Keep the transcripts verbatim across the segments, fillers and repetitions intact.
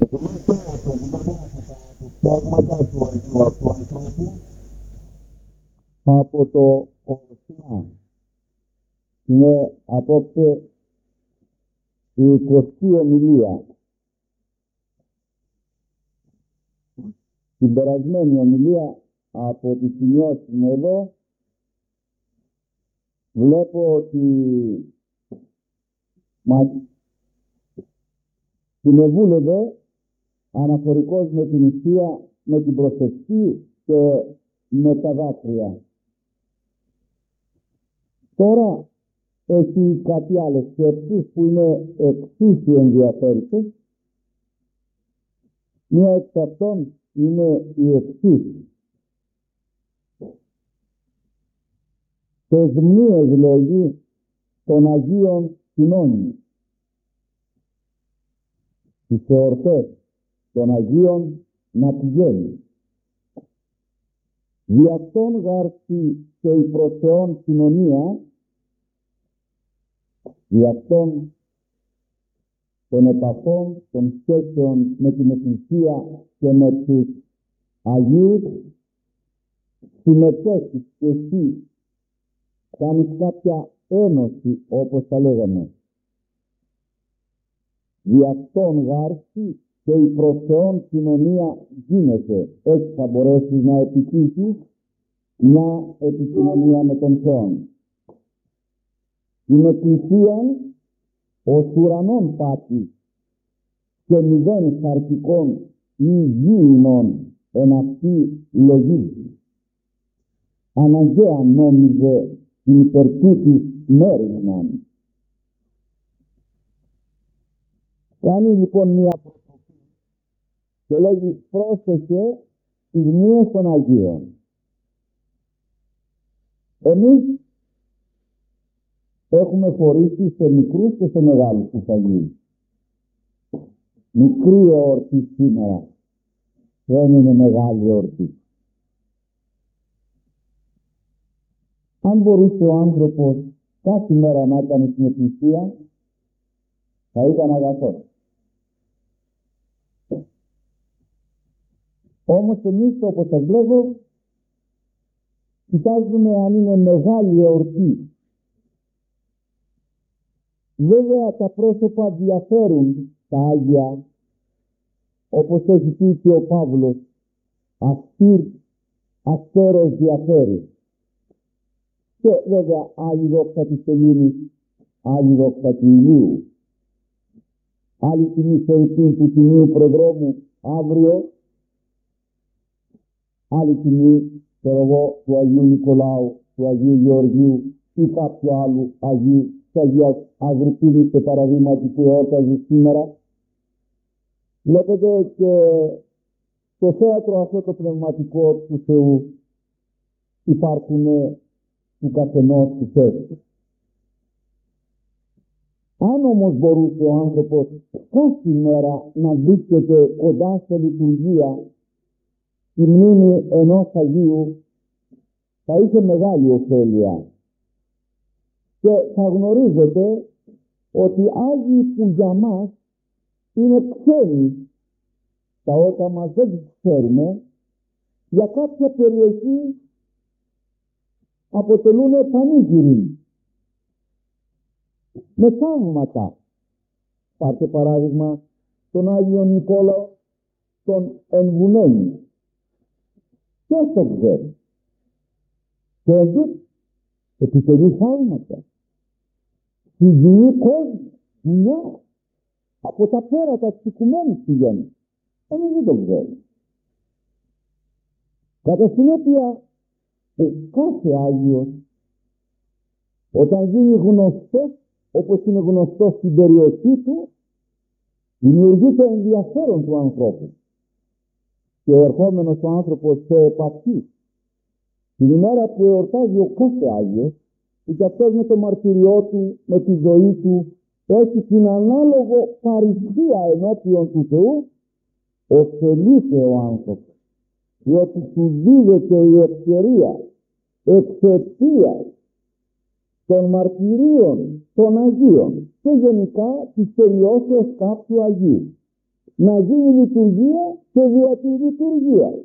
Πράγματα του Αγίου αυτού ανθρώπου από το Ορσιά. Είναι απόψε η εικοστή ομιλία. Την περασμένη ομιλία από τις σημειώσεις μου εδώ βλέπω ότι μας συνεβούλευε αναφορικός με την ουσία, με την προσευχή και με τα δάκρυα. Τώρα έχει κάτι άλλες σκέψεις που είναι εξίσου ενδιαφέρουσες. Μία εξ αυτών είναι η εξής. Θεσμίες λέγει των Αγίων Συνώνει. Τις εορτές των Αγίων να πηγαίνει. Δι' αυτόν γάρτη και η προς Θεόν κοινωνία, δι' αυτόν των επαφών, των σχέσεων με την Εκκλησία και με τους Αγίους, συμμετέχεις και εσύ, κάνεις κάποια ένωση όπως τα λέγαμε. Δι' αυτόν γάρτη και η προς Θεόν κοινωνία γίνεται. Έτσι θα μπορέσεις να επιτύχεις μια επικοινωνία με τον Θεό. Την Εκκλησία ως ουρανών πάτη και μηδέν σαρκικών ή γήινων εν αυτή λογίζει. Αναγκαία νόμιζε την υπερτούτης μέρημναν. Κάνει λοιπόν μία προτροπή και λέγει πρόσεχε τις μνήες των Αγίων. Εμείς έχουμε χωρίσει σε μικρούς και σε μεγάλους τους Αγίους. Μικρή εορτή σήμερα, δεν είναι μεγάλη εορτή. Αν μπορούσε ο άνθρωπος κάθε μέρα να ήταν στην Εκκλησία, θα ήταν αγαθός. Όμως εμείς, όπως σας λέγω, κοιτάζουμε αν είναι μεγάλη εορτή. Βέβαια τα πρόσωπα διαφέρουν τα Άγια, όπως έχει πει και ο Παύλος, αυτήρ αστέρος διαφέρει. Και βέβαια άλλη δόξα της Σελήνης, άλλη δόξα του ηλίου. Άλλη τιμή θεϊκή του Τιμίου Προδρόμου αύριο, άλλη τιμή εγώ, του Αγίου Νικολάου, του Αγίου Γεωργίου ή κάποιου άλλου Αγίου, της Αγίας Αγρυπίνης και παραδείγματι που εόρταζε σήμερα. Βλέπετε και στο θέατρο αυτό το πνευματικό του Θεού υπάρχουν του καθενός του θέσει. Αν όμως μπορούσε ο άνθρωπος κάθε μέρα να βρίσκεται κοντά σε λειτουργία τη μνήμη ενός Αγίου, θα είχε μεγάλη ωφέλεια. Και θα γνωρίζετε ότι Άγιοι που για μας είναι ξένοι, τα ότα μας δεν τους ξέρουμε, για κάποια περιοχή αποτελούν πανήγυροι με θαύματα. Πάρτε παράδειγμα τον Άγιο Νικόλαο τον Εμβουνένη. Ποιος το ξέρει? Και εδώ επιτελεί θαύματα. Στη γη κόσμο, δουλειά, από τα πέρατα της οικουμένης πηγαίνει. Εμείς δεν το ξέρει. Κατά συνέπεια, ε, κάθε Άγιος, όταν γίνει γνωστός, όπως είναι γνωστός στην περιοχή του, δημιουργεί το ενδιαφέρον του ανθρώπου. Και ερχόμενος ο άνθρωπος σε επαφή, την ημέρα που εορτάζει ο κάθε Άγιος, που και αυτός με το μαρτυριό του, με τη ζωή του, έχει την ανάλογο παρησία ενώπιον του Θεού, ωφελείται ο άνθρωπος, διότι του δίδεται η ευκαιρία εξαιτίας των μαρτυρίων των Αγίων και γενικά της τελειώσεως κάποιου Αγίου. να γίνει λειτουργία και δια τη λειτουργία.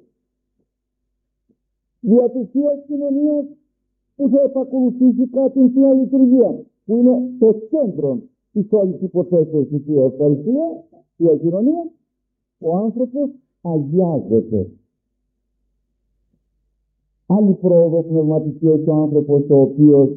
Δια της Θείας Κοινωνίας που θα επακολουθήσει κάτι Θεία Λειτουργία, που είναι το κέντρο της όλης υποθέσεως της Θείας Ευχαριστία, Θεία Κοινωνία, ο άνθρωπος αγιάζεται. Άλλη πρόοδο πνευματική έχει ο άνθρωπος ο οποίος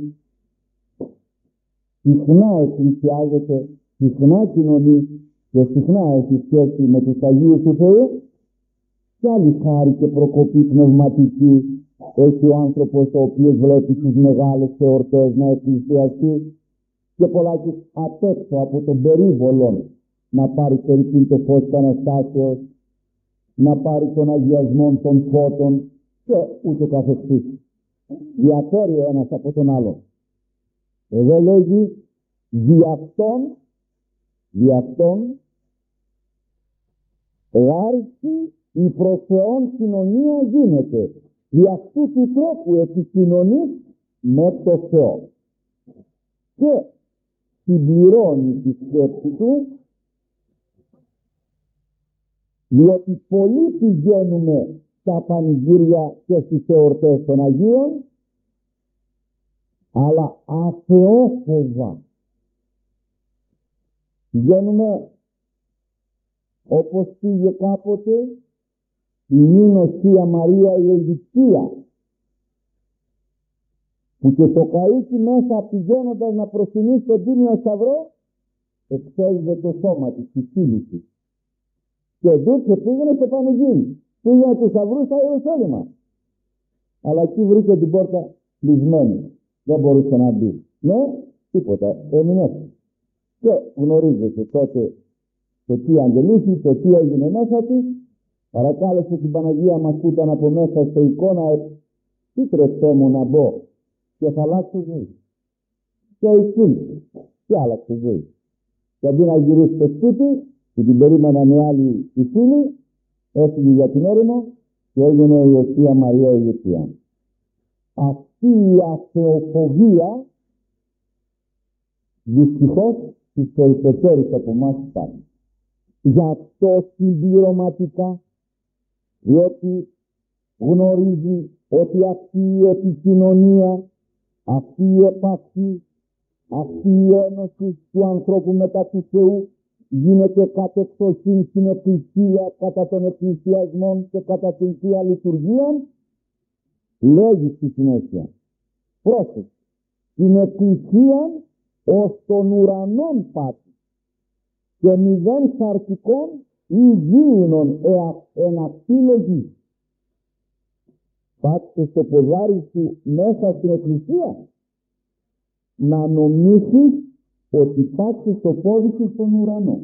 συχνά εκκλησιάζεται, συχνά κοινωνεί και συχνά έχει σχέση με τους Αγίους του Θεού. Και άλλη χάρη και προκοπή πνευματική έχει ο άνθρωπος ο οποίος βλέπει τις μεγάλες εορτές να εκκλησιαστεί και πολλάκις απ' έξω από τον περίβολο να πάρει περίπου το φως της Αναστάσεως, να πάρει τον αγιασμό των φώτων και ούτω καθεξής. Διαφέρει ο ένας από τον άλλον. Εδώ λέγει δι' αυτόν, δι' αυτόν γάριστη η προς Θεόν κοινωνία γίνεται. Δι' αυτού του τρόπου επικοινωνείς με το Θεό. Και συμπληρώνει τη σκέψη του, διότι πολλοί πηγαίνουμε στα πανηγύρια και στις εορτές των Αγίων, αλλά αθεόφοβα. Πηγαίνουμε όπως πήγε κάποτε η Νίνος Θεία Μαρία η Αιγυπτία, που και το καΐκι μέσα πηγαίνοντας να προσκυνήσει τον Τίμιο Σταυρό εξέλιζε το σώμα της, τη στήλη της. Και δείξε πήγαινε στο πανηγύρι, πήγαινε τους σταυρούς στα Ιερουσάλημα. Αλλά εκεί βρήκε την πόρτα κλεισμένη, δεν μπορούσε να μπει. Ναι, τίποτα, έμεινε έτσι. Και γνωρίζετε τότε το τι αγγελίχη, το τι έγινε μέσα της. Παρακάλεσε την Παναγία μας που ήταν από μέσα στο εικόνα, τι τρεφέ μου να μπω και θα αλλάξω ζωή. Και εκεί και άλλαξε ζωή. Και αντί να γυρίσει στο σπίτι και την περίμεναν οι άλλοι οι φίλοι, έφυγε για την έρημο και έγινε η Θεία Μαρία η Αιγυπτία. Αυτή η αθεοφοβία δυστυχώς στις περισσότερες από εμάς υπάρχει. Γι' αυτό συμπληρωματικά, διότι γνωρίζει ότι αυτή η επικοινωνία, αυτή η επαφή, αυτή η ένωση του ανθρώπου μετά του Θεού γίνεται κατεξοχήν στην Εκκλησία, κατά των εκκλησιασμών και κατά την Θεία Λειτουργία. Λέγει στη συνέχεια, πρόσεχε, την Εκκλησία ως των ουρανών πάτη και μηδέν σαρκικών ή γήινων εναυτήλογη. Πάτσε στο ποδάρι σου μέσα στην Εκκλησία να νομίσεις ότι πάτσε στο πόδι σου στον ουρανό.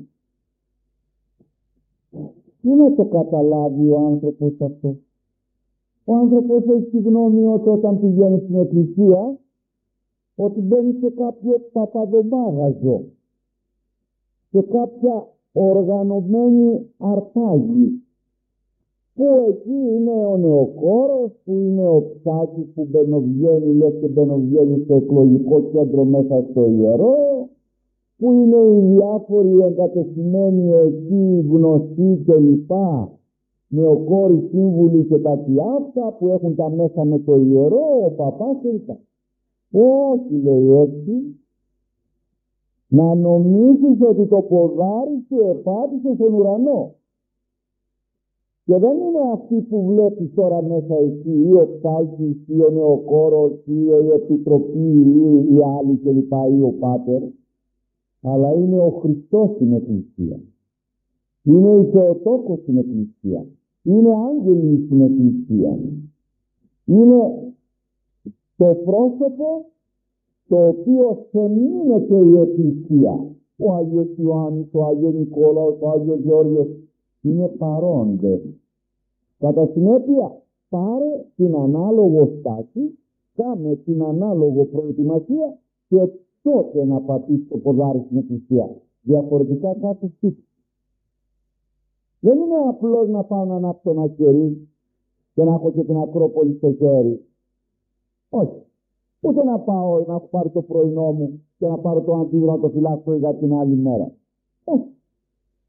Πού να το καταλάβει ο άνθρωπος αυτό? Ο άνθρωπος έχει τη γνώμη ότι όταν πηγαίνει στην Εκκλησία ότι μπαίνει σε κάποιο παπαδομάγαζο, σε κάποια οργανωμένη αρπάγη, που εκεί είναι ο νεοκόρος, που είναι ο ψάκης που μπαινοβγαίνει, λες και μπαινοβγαίνει στο εκλογικό κέντρο μέσα στο ιερό, που είναι οι διάφοροι εγκατεστημένοι εκεί γνωστοί και λοιπά, νεοκόροι σύμβουλοι και τα αυτά που έχουν τα μέσα με το ιερό, ο παπάς και λοιπά. Όχι, λέει έτσι, να νομίζεις ότι το ποδάρι σου επάτησε στον ουρανό. Και δεν είναι αυτοί που βλέπεις τώρα μέσα εκεί, ή ο ψάλτης, ή ο νεοκόρος, ή η επιτροπή, ή οι άλλοι κλπ, ή ο πάτερ, αλλά είναι ο Χριστός στην Εκκλησία. Είναι η Θεοτόκος στην Εκκλησία. Είναι άγγελοι στην Εκκλησία. Είναι το πρόσωπο το οποίο θεμίνεται η Εκκλησία. Ο Άγιος Ιωάννης, ο Άγιος Νικόλαος, ο Άγιος Γεώργιος είναι παρόντες. Κατά συνέπεια, πάρε την ανάλογο στάση, κάνε την ανάλογο προετοιμασία και τότε να πατήσεις το ποδάρι στην Εκκλησία. Διαφορετικά κάθε σπίτι. Δεν είναι απλώς να πάω να ανάψω ένα κερί και να έχω και την Ακρόπολη στο χέρι. Όχι. Ούτε να πάω να έχω πάρει το πρωινό μου και να πάρω το αντίδρο να το φυλάξω για την άλλη μέρα. Όχι.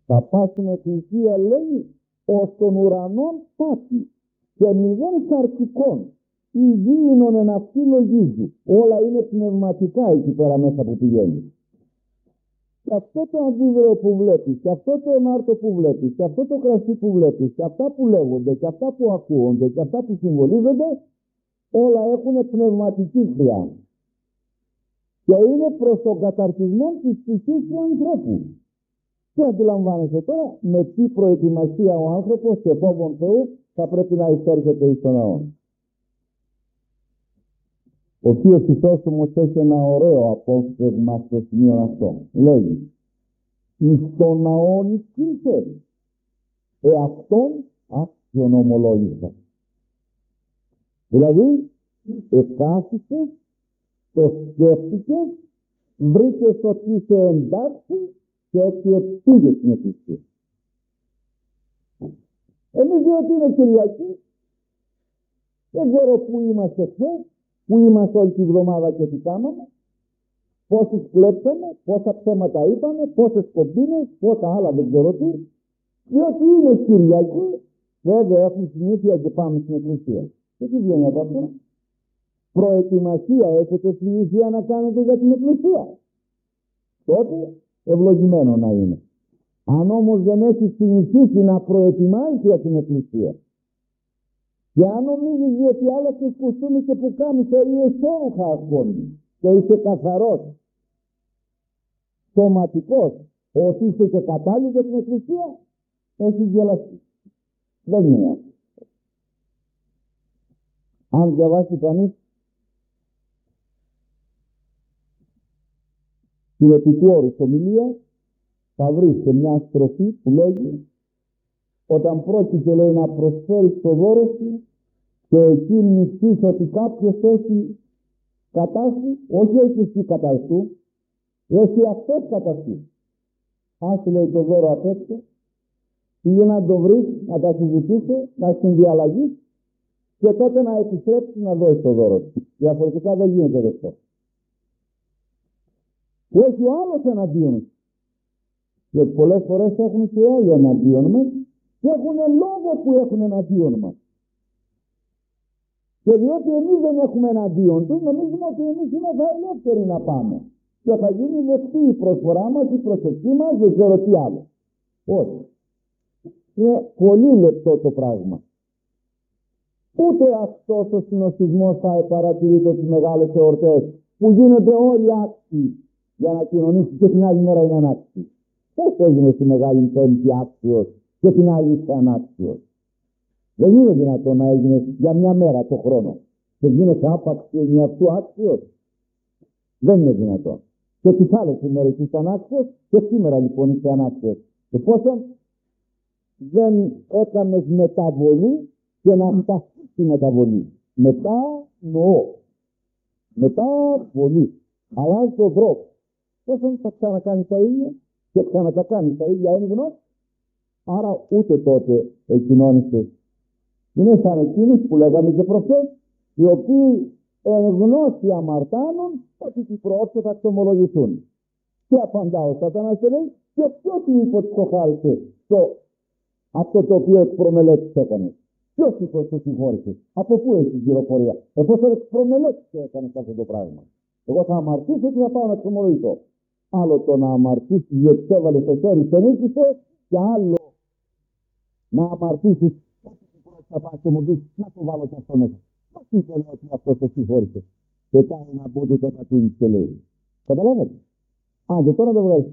Θα πας στην εκκλησία, λέει, ως των ουρανών πάτη και μηδέν σαρκικών. Η γη είναι ένα φύλλο γύζου. Όλα είναι πνευματικά εκεί πέρα μέσα που πηγαίνει. Και αυτό το αντίδρο που βλέπεις, και αυτό το νάρτο που βλέπεις, και αυτό το κρασί που βλέπεις, και αυτά που λέγονται, και αυτά που ακούγονται, και αυτά που συμβολίζονται, όλα έχουν πνευματική χρειά. Και είναι προς τον καταρτισμό της ψυχής του ανθρώπου. Και αντιλαμβάνεσαι τώρα με τι προετοιμασία ο άνθρωπος σε φόβον Θεού θα πρέπει να εισέρχεται εις τον ναό. Ο Θείος Χρυσόστομος έχει ένα ωραίο απόφθεγμα στο σημείο αυτό. Λέει, εις τον ναόν ησκήνθες, εαυτόν άξιον ομολόγησα. Δηλαδή, εκάθισες, το σκέφτηκες, βρήκες ότι είσαι εντάξει και έτσι πήγες στην εκκλησία. Εμείς διότι είναι Κυριακή, δεν ξέρω πού είμαστε χθες, πού είμαστε όλη τη βδομάδα και τι κάναμε, πόσους κλέψαμε, πόσα ψέματα είπαμε, πόσες κομπίνες, πόσα άλλα δεν ξέρω τι, διότι είναι Κυριακή, βέβαια έχουν συνήθεια και πάμε στην εκκλησία. Και τι βγαίνει από αυτό? Προετοιμασία έχετε συνήθεια να κάνετε για την εκκλησία. Τότε ευλογημένο να είναι. Αν όμως δεν έχει συνηθίσει να προετοιμάσει για την εκκλησία, και αν νομίζεις ότι άλλαξες κουστούμι και που κάνεις ή εσώρουχα ακόμη και είσαι καθαρός, σωματικός, ότι είσαι και κατάλληλος για την εκκλησία, έχεις γελαστεί. Δεν είναι αυτό. Αν διαβάσει κανείς την επικόρους ομιλία, θα βρει σε μια στροφή που λέγει, όταν πρόκειται, λέει, να προσφέρεις το δώρο σου και εκεί μισείς ότι κάποιος έχει κατάσταση, όχι έχει εσύ κατάσταση, έχει αυτός κατάσταση. Άσε, λέει, το δώρο απ' έξω, πήγε να το βρεις, να τα συζητήσεις, να συνδιαλλαγείς και τότε να επιστρέψεις να δώσεις το δώρο σου. Διαφορετικά δεν γίνεται δεκτό. Που έχει ο άλλος εναντίον. Γιατί πολλές φορές έχουν και άλλοι εναντίον μας και έχουν λόγο που έχουν εναντίον μας. Και διότι εμείς δεν έχουμε εναντίον τους, νομίζουμε ότι εμείς είμαστε ελεύθεροι να πάμε. Και θα γίνει δεκτή η προσφορά μας, η προσευχή μας, δεν ξέρω τι άλλο. Όχι. Είναι πολύ λεπτό το πράγμα. Ούτε αυτός ο συνοστισμός θα παρατηρείται στις μεγάλες εορτές που γίνονται όλοι άξιοι για να κοινωνήσει και την άλλη μέρα είναι ανάξιοι. Πώς έγινε στη Μεγάλη Πέμπτη άξιος και την άλλη είσαι ανάξιος? Δεν είναι δυνατόν να έγινε για μια μέρα το χρόνο και γίνεται άπαξ και είναι αυτού άξιος. Δεν είναι δυνατόν. Και τις άλλες ημέρες είσαι ανάξιος και σήμερα λοιπόν είσαι ανάξιος. Εφόσον δεν έκανες μεταβολή και να φτάσεις στη μεταβολή. Μετά νοώ. Μετά πολύ. Αλλάζει τον τρόπο. Εφόσον θα ξανακάνεις τα ίδια και ξανακάνεις τα ίδια έμεινος, άρα ούτε τότε εκκοινώνησες. Είναι σαν εκείνους που λέγαμε και προχθές, οι οποίοι εν γνώση αμαρτάνων ότι την προώψε θα εξομολογηθούν. Και απαντά ο Σατανάς και λέει, και ποιος του είπε ότι το χάρισε το, αυτό το οποίο εκ προμελέτης έκανες? Ποιος είπε ότι το συγχώρησες? Από πού έχεις κυροφορία? Εφόσον εκ προμελέτης έκανες αυτό το πράγμα. Εγώ θα αμαρτήσω και θα πάω να εξομολογηθώ. Άλλο το να αμαρτήσεις γιατί έβαλες το χέρι και νίκησες, και άλλο να αμαρτήσεις θα πας και μου πεις να το βάλω και αυτό μέσα. Πώς είπε λέει ότι αυτό το συγχώρησε? Και κάνει να πω ότι το κατούνεις και λέει. Καταλάβατε? Α, και τώρα το βγάζεις.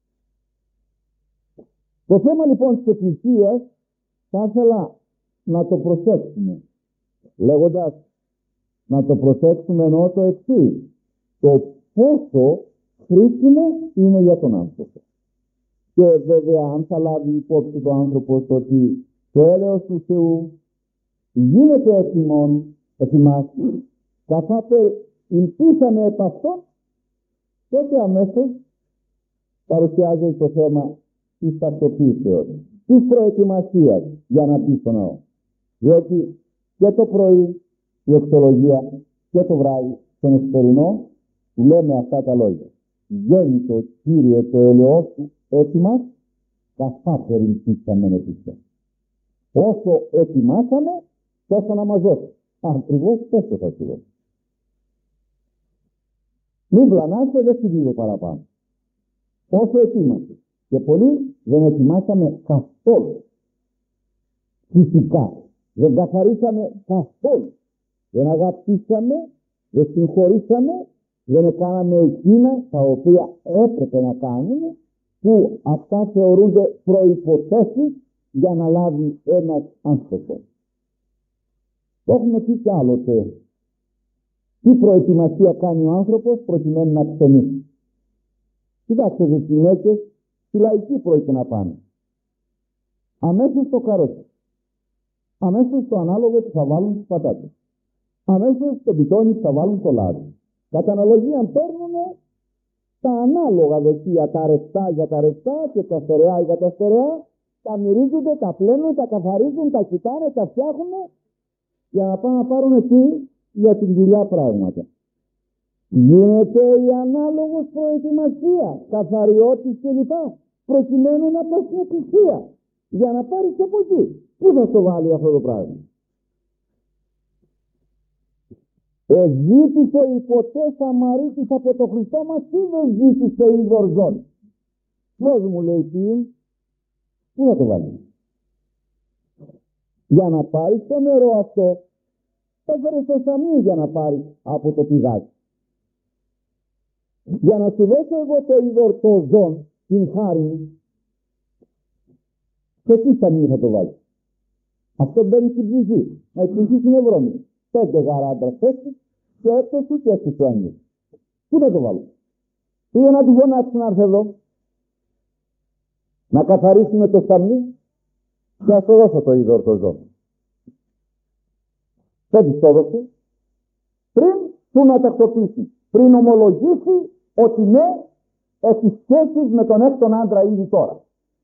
Το θέμα λοιπόν της εκκλησίας θα ήθελα να το προσέξουμε. Λέγοντας να το προσέξουμε εννοώ το εξής. Το πόσο χρήσιμο είναι για τον άνθρωπο. Και βέβαια αν θα λάβει υπόψη το άνθρωπο ότι το έλεος του Θεού γίνεται έτοιμον, ετοιμάσει, καθάτε ελπίσαμε επ' αυτό, τότε αμέσως παρουσιάζεται το θέμα της ταυτοποίησεως, της προετοιμασίας για να πει στο ναό. Διότι και το πρωί η εξολογία και το βράδυ στον εσπερινό λέμε αυτά τα λόγια. Γέννητο Κύριε το έλεος σου έτοιμα καθάτερην πίσταμεν επίσης. Όσο ετοιμάσαμε, τόσο να μας δώσει. Ακριβώς τόσο θα σου δώσει. Μην πλανάστε, δεν συμβεί παραπάνω. Όσο ετοίμασε. Και πολλοί δεν ετοιμάσαμε καθόλου. Φυσικά. Δεν καθαρίσαμε καθόλου. Δεν αγαπήσαμε, δεν συγχωρήσαμε, δεν έκαναμε εκείνα τα οποία έπρεπε να κάνουμε, που αυτά θεωρούνται προϋποθέσεις για να λάβει ένας άνθρωπος. Το έχουμε πει κι άλλοτε. Τι προετοιμασία κάνει ο άνθρωπος προκειμένου να ψωνίσει. Κοιτάξτε τις γυναίκες, στη λαϊκή πρόκειται να πάνε. Αμέσως στο καρότσι. Αμέσως στο ανάλογο που θα βάλουν τις πατάτες. Αμέσως στο πιτόνι που θα βάλουν το λάδι. Κατά αναλογία παίρνουν τα ανάλογα δοχεία, τα ρευστά για τα ρευστά και τα στερεά για τα στερεά, τα μυρίζονται, τα πλένουν, τα καθαρίζουν, τα κοιτάνε, τα φτιάχνουν για να πάνε να πάρουν εκεί για την δουλειά πράγματα. Γίνεται η ανάλογος προετοιμασία, καθαριώτης κλπ. Προκειμένου να πας στην εκκλησία για να πάρεις από εκεί. Πού θα το βάλει αυτό το πράγμα? Εζήτησε η ποτέ Σαμαρίτης από το Χριστό μας ή δεν ζήτησε η Δορζόν? Πώς μου λέει τι? Πού θα το βάλει? Για να πάρεις το νερό αυτό, έφερες το σαμί για να πάρεις από το πηγάδι. Για να σου δώσω εγώ το είδωρ το ζών, την χάρη μου, και τι σαμί θα το βάλει? Αυτό μπαίνει στην ψυχή. Να ψυχή στην ευρώμη. Πέντε γαράντρα θέσεις και έπεσε και έτσι το άγγελο. Πού θα το βάλω? Πήγε να του γονάτσει να έρθει εδώ. Να καθαρίσουμε το σαμί και να σου δώσω το είδωρ το ζών. Δεν της το έδωσε πριν του να τακτοποιήσει, πριν ομολογήσει ότι ναι, έχει σχέσεις με τον έκτον άντρα ήδη τώρα.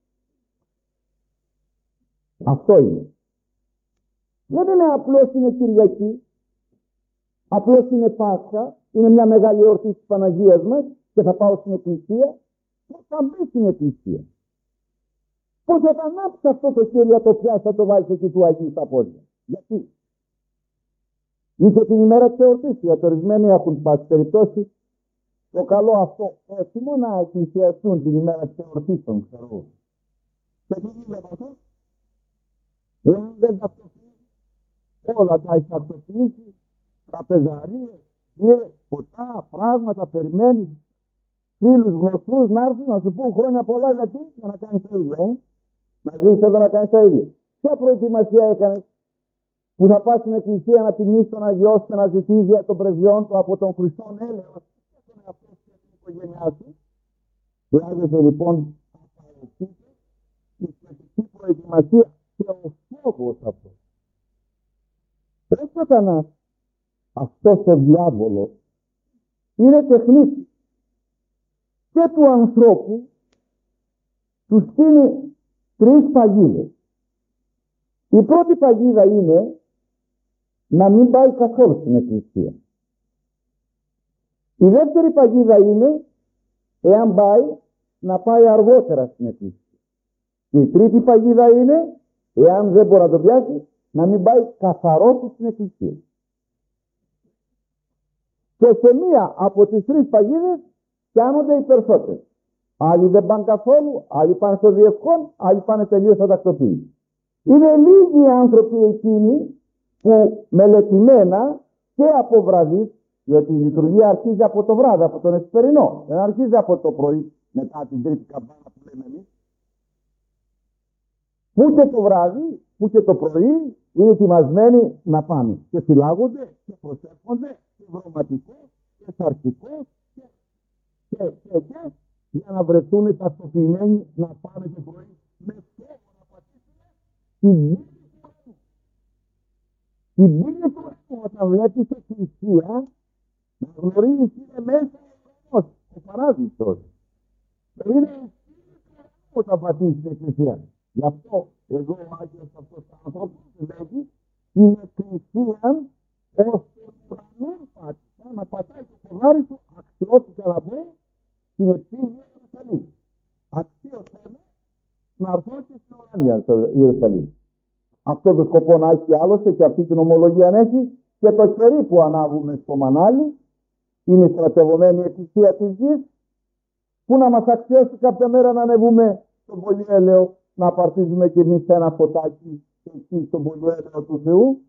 Αυτό είναι. Δεν είναι απλώς είναι Κυριακή, απλώς είναι Πάσχα, είναι μια μεγάλη εορτή της Παναγίας μας και θα πάω στην εκκλησία. Πώς θα μπει στην εκκλησία? Πώς θα τα ανάψει αυτό το χέρι, το πιάσει, θα το βάλεις εκεί του Αγίου στα πόδια? Γιατί? Είχε την ημέρα της εορτής, οι ορισμένοι έχουν πάση περιπτώσει το καλό αυτό, όχι μόνο να εκκλησιαστούν την ημέρα της εορτής των ξέρω. Και τι γίνεται αυτό? Εάν δεν ταυτοποιήσει, όλα τα έχει ταυτοποιήσει, τραπεζαρίες, γύρες, ποτά, πράγματα, περιμένει φίλους γνωστούς να έρθουν να σου πούν χρόνια πολλά, γιατί? Για να κάνεις το ίδιο, ε? Να δεις εδώ να κάνεις το ίδιο. Ποια προετοιμασία έκανες που θα πας στην εκκλησία να τιμήσεις τον Αγιός και να ζητήσεις για τον πρεσβειόν του από τον Χριστόν έλεος και τον εαυτό σου και την οικογένειά σου? Χρειάζεται λοιπόν απαραίτητη η σχετική προετοιμασία και ο φόβος αυτό. Ο Σατανάς, αυτός ο διάβολος, είναι τεχνίτης και του ανθρώπου του στείλει τρεις παγίδες. Η πρώτη παγίδα είναι να μην πάει καθόλου στην εκκλησία. Η δεύτερη παγίδα είναι, εάν πάει, να πάει αργότερα στην εκκλησία. Και η τρίτη παγίδα είναι, εάν δεν μπορεί να το πιάσει, να μην πάει καθαρός στην εκκλησία. Και σε μία από τις τρεις παγίδες πιάνονται οι περισσότεροι. Άλλοι δεν πάνε καθόλου, άλλοι πάνε στο διευκόν, άλλοι πάνε τελείως στα τακτοποίηση. Είναι λίγοι άνθρωποι εκείνοι που μελετημένα και από βραδύ, διότι η λειτουργία αρχίζει από το βράδυ, από τον εσπερινό, δεν αρχίζει από το πρωί μετά την τρίτη καμπάνα που λέμε εμείς. Που και το βράδυ, που και το πρωί είναι ετοιμασμένοι να πάνε και φυλάγονται και προσέρχονται και βρωματικούς και σαρκικούς και, και, και, και για να βρεθούν ταυτοποιημένοι να πάνε το πρωί με φόβο να πατήσουν την πύλη του ουρανού. Την πύλη του ουρανού, όταν βλέπεις εκκλησία, να γνωρίζεις είναι μέσα ο ουρανός, ο παράδεισος. Είναι η πύλη του ουρανού όταν πατήσεις την εκκλησία. Γι' αυτό εδώ ο Άγιος αυτός ο άνθρωπος λέγει την εκκλησία ως τον ουρανό πάτησα, να πατάει το ποδάρι του αξιότητα να μπει στην επίγεια του Ιερουσαλήμ. Αξίωσέ με να ουράνια στο Ιερουσαλήμ. Αυτό το σκοπό να έχει άλλωστε και αυτή την ομολογία να έχει και το κερί που ανάβουμε στο μανάλι, είναι η στρατευωμένη εκκλησία της γης, που να μας αξιώσει κάποια μέρα να ανεβούμε στον πολυέλαιο, να απαρτίζουμε και εμείς ένα φωτάκι εκεί στον πολυέλαιο του Θεού,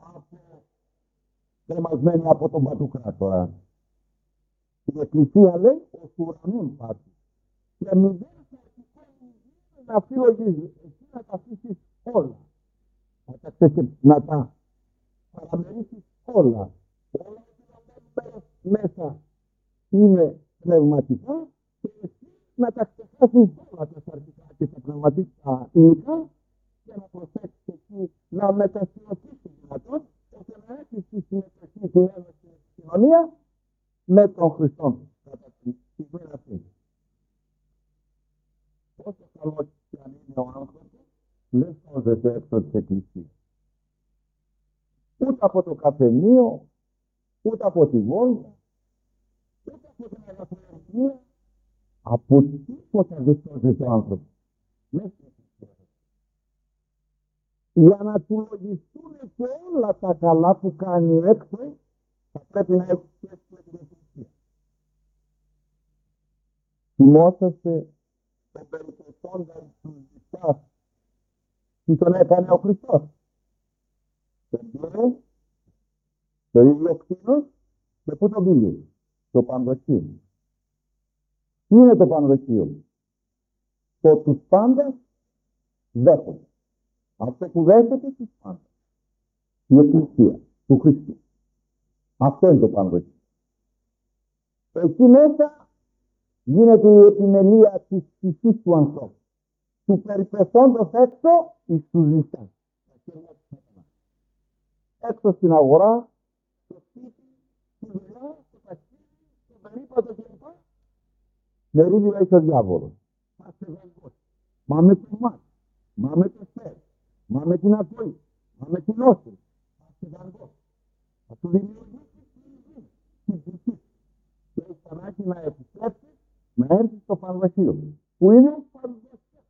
κρεμασμένοι από τον Πατουκράτορα. Η εκκλησία λέει ως ουρανών πάτη. Και μηδέν να φυλογίζεις, εσύ να τα αφήσεις όλα. Να τα, ξεχε... να τα παραμερίσεις όλα. Όλα που μέσα είναι πνευματικά και εσύ να τα ξεχάσεις όλα τα σαρκικά και τα πνευματικά υλικά και να προσέξεις εκεί να μετασυρωθείς δυνατόν ώστε να έχεις τη συμμετοχή στην ένωση κοινωνία με τον Χριστό κατά τη στιγμή αυτή. Όσο καλό και αν είναι ο άνθρωπος, δεν σώζεται έξω της εκκλησίας. Ούτε από το καφενείο, ούτε από τη βόλτα, ούτε από την αγαθοεργία, από τίποτα δεν σώζεται ο άνθρωπος. Μέσα στην εκκλησία. Για να του λογιστούν και όλα τα καλά που κάνει έξω, θα πρέπει να έχει σχέση με την εκκλησία. Θυμόσαστε τον περιπτωσόντα του Ζητάς, τι τον έκανε ο Χριστός. Τον πήρε το ίδιο κτίνος και πού τον πήγε, το πανδοχείο. Τι είναι το πανδοχείο? Το τους πάντας δέχονται. Αυτό που δέχεται τους πάντας. Η εκκλησία του Χριστού. Αυτό είναι το πανδοχείο. Εκεί μέσα γίνεται η επιμελία της ψυχής του ανθρώπου. Του περιπεσόντος έξω εις τους ζητάς. Έξω στην αγορά, στο σπίτι, στη δουλειά, στο ταξίδι, στο περίπατο κλπ. Μερίδιο έχει ο διάβολος. Θα σε δαγκώσει. Μα με το μάτι, μα με το σέρ, μα με την ακοή, μα με την όση. Θα σε δαγκώσει. Θα του δημιουργήσει την ψυχή. Και έχει ανάγκη να επιστρέψει, να έρθει στο πανδοχείο. Που είναι ο πανδοχείο.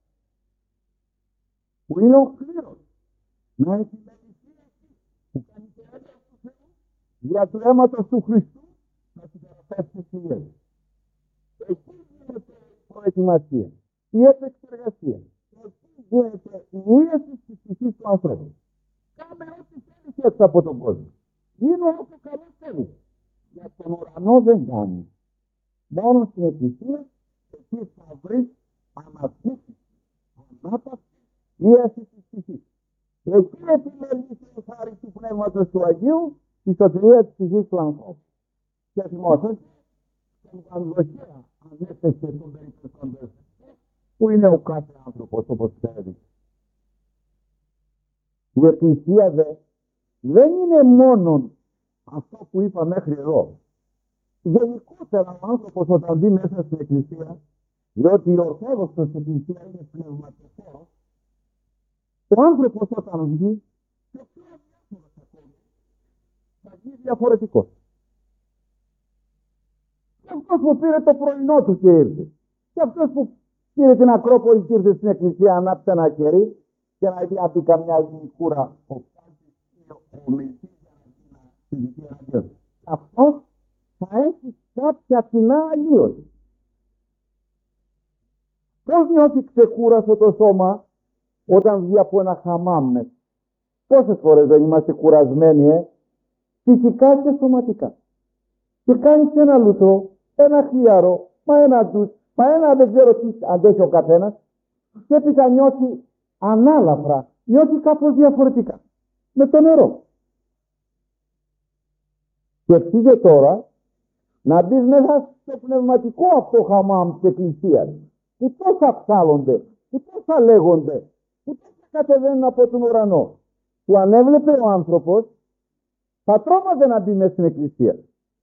Που είναι ο κλήρος. Να έχει μελισσία εκεί. Που κάνει και έργα του Θεού. Δια του αίματος του Χριστού να την παραπέψει στη γέννη. Εκεί γίνεται η προετοιμασία. Η επεξεργασία. Εκεί γίνεται η ίαση της ψυχής του ανθρώπου. Κάμε ό,τι θέλεις έξω από τον κόσμο. Γίνω ό,τι καλό θέλεις. Για τον ουρανό δεν κάνει. Μόνο στην εκκλησία εκεί θα βρεις ανασκούφιση, ανάπαυση, ίαση της ψυχής. Εκεί επιμελήσει η χάρη του Πνεύματος του Αγίου η σωτηρία της ψυχής του ανθρώπου. Και θυμόσαστε την πανδοχεία ανέφερε τον περιπτωσόντος που είναι ο κάθε άνθρωπος όπως ξέρετε. Η εκκλησία δε δεν είναι μόνο αυτό που είπα μέχρι εδώ. Γενικότερα ο άνθρωπος όταν μπει μέσα στην εκκλησία, διότι η ορθόδοξος εκκλησία είναι πνευματικός, ο άνθρωπος όταν βγει, και πιο αδιάφορος ακόμη, θα βγει διαφορετικός. Και αυτός που πήρε το πρωινό του και ήρθε, και αυτός που πήρε την Ακρόπολη και ήρθε στην εκκλησία, ανάψε ένα κερί και να διάπει καμιά γυναικούρα ο Πάλτης ή ο Μεσής για να συζητεί εναντίον. Αυτός θα έχει κάποια κοινά αλλίωση. Πώς νιώθει ξεκούραστο το σώμα όταν βγει από ένα χαμάμ? Πόσες φορές δεν είμαστε κουρασμένοι, ε? Ψυχικά και σωματικά. Και κάνεις ένα λουτρό, ένα χλιαρό, μα ένα ντους, μα ένα δεν ξέρω τι αντέχει ο καθένας, και έπειτα νιώθει ανάλαφρα, νιώθει κάπως διαφορετικά. Με το νερό. Και πήγε τώρα να μπεις μέσα στο πνευματικό αυτό χαμάμ της εκκλησίας, που τόσα ψάλλονται, που τόσα λέγονται, που τόσα κατεβαίνουν από τον ουρανό, που αν έβλεπε ο άνθρωπος θα τρόμαζε να μπει μέσα στην εκκλησία.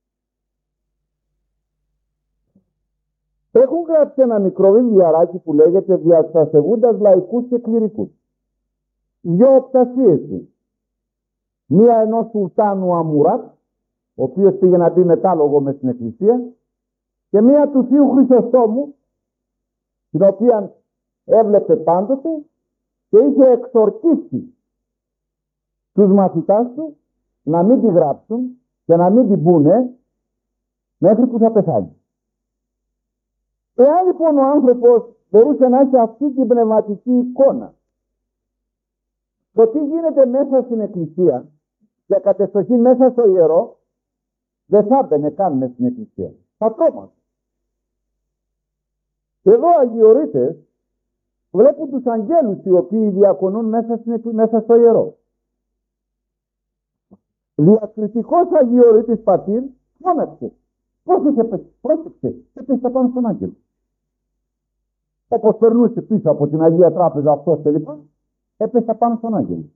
Έχουν γράψει ένα μικρό βιβλιαράκι που λέγεται «Διαστασεβούντας λαϊκούς και κληρικούς». Δυο οπτασίες είναι. Μία ενός Σουλτάνου Αμουράτ, ο οποίος πήγε να μπει μετάλογο μες στην εκκλησία, και μία του Θείου Χρυσοστόμου, την οποία έβλεπε πάντοτε και είχε εξορκίσει τους μαθητάς του να μην τη γράψουν και να μην την πούνε μέχρι που θα πεθάνει. Εάν λοιπόν ο άνθρωπος μπορούσε να έχει αυτή την πνευματική εικόνα, το τι γίνεται μέσα στην εκκλησία και κατεστοχή μέσα στο ιερό, δεν θα έμπαινε καν μέσα στην εκκλησία. Θα τρόμαζε. Εδώ αγιορείτες βλέπουν τους αγγέλους οι οποίοι διακονούν μέσα, στην, μέσα στο ιερό. Διακριτικός αγιορείτης πατήρ φώναξε. Πώς είχε πέσει, πρόσεξε και πέσει πάνω στον άγγελο. Όπως περνούσε πίσω από την Αγία Τράπεζα αυτός και λοιπόν, έπεσε πάνω στον άγγελο.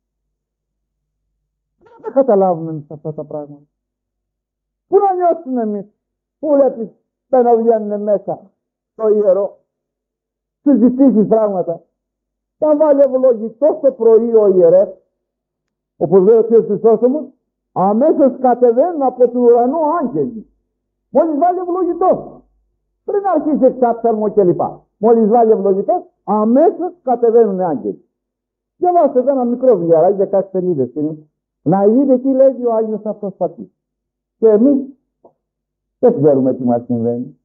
Δεν τα καταλάβουμε εμείς αυτά τα πράγματα. Πού να νιώσουμε εμείς, πού βλέπεις τα να βγαίνουν μέσα στο ιερό, συζητήσεις πράγματα. Θα βάλει ευλογητό το πρωί ο ιερεύς, όπως λέει ο Κύριος Χριστός, αμέσως κατεβαίνουν από του ουρανού άγγελοι. Μόλις βάλει ευλογητό, πριν αρχίσει εξάψαλμο κλπ. Μόλις βάλει ευλογητό, αμέσως κατεβαίνουν άγγελοι. Διαβάστε εδώ ένα μικρό βιβλιαράκι, δεκαέξι σελίδες είναι. Να δείτε τι λέγει ο Άγιος αυτός πατήρ. Και εμείς δεν ξέρουμε τι μας συμβαίνει.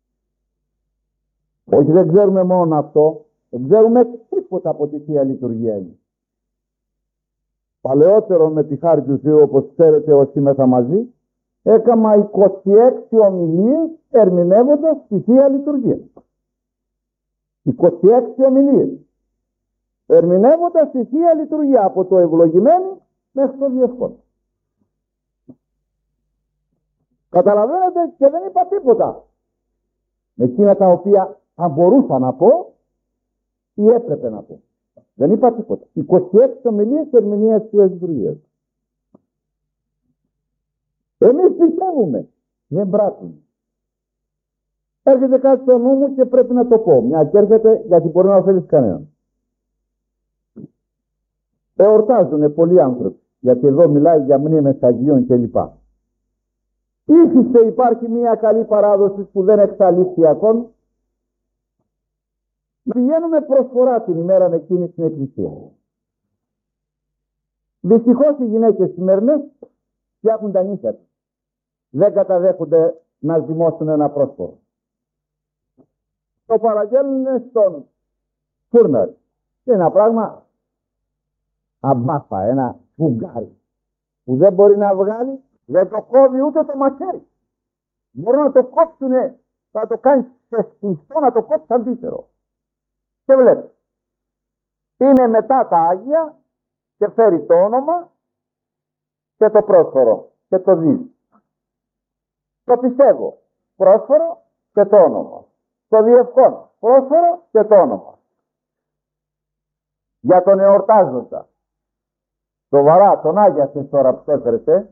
Όχι, δεν ξέρουμε μόνο αυτό, δεν ξέρουμε τίποτα από τη Θεία Λειτουργία είναι. Παλαιότερο με τη χάρη του Θεού, όπως ξέρετε όσοι μέσα μαζί, έκαμα είκοσι έξι ομιλίες ερμηνεύοντας τη Θεία Λειτουργία. είκοσι έξι ομιλίες ερμηνεύοντας τη Θεία Λειτουργία, από το ευλογημένο μέχρι το διευκόν. Καταλαβαίνετε, και δεν είπα τίποτα. Εκείνα τα οποία θα μπορούσα να πω ή έπρεπε να πω. Δεν είπα τίποτα. είκοσι έξι ομιλίες ερμηνείας της Θείας Λειτουργίας. Εμείς πιστεύουμε, δεν πράττουμε. Έρχεται κάτι στο νου μου και πρέπει να το πω. Μια και έρχεται, γιατί μπορεί να ωφελήσει κανέναν. Εορτάζουν πολλοί άνθρωποι, γιατί εδώ μιλάει για μνήμες Αγίων κλπ. Ήθιστε υπάρχει μια καλή παράδοση που δεν εξαλείφθη ακόμη. Πηγαίνουμε προσφορά την ημέρα εκείνη στην εκκλησία. Δυστυχώς οι γυναίκες σημερινές φτιάχνουν τα νύχια τους. Δεν καταδέχονται να ζυμώσουν ένα πρόσφορο. Το παραγγέλνουν στον φούρναρη. Είναι ένα πράγμα αμπάφα, ένα φουγγάρι που δεν μπορεί να βγάλει, δεν το κόβει ούτε το μαχαίρι. Μπορούν να το κόψουν, θα το κάνει σε σφιστό, να το κόψει αντίθερο. Και βλέπει. Είναι μετά τα Άγια και φέρει το όνομα και το πρόσφορο και το δίδει. Το πιστεύω. Πρόσφορο και το όνομα. Το διευκόν. Πρόσφορο και το όνομα. Για τον εορτάζοντα. Σοβαρά, τον Άγιασε τώρα που το έφερετε.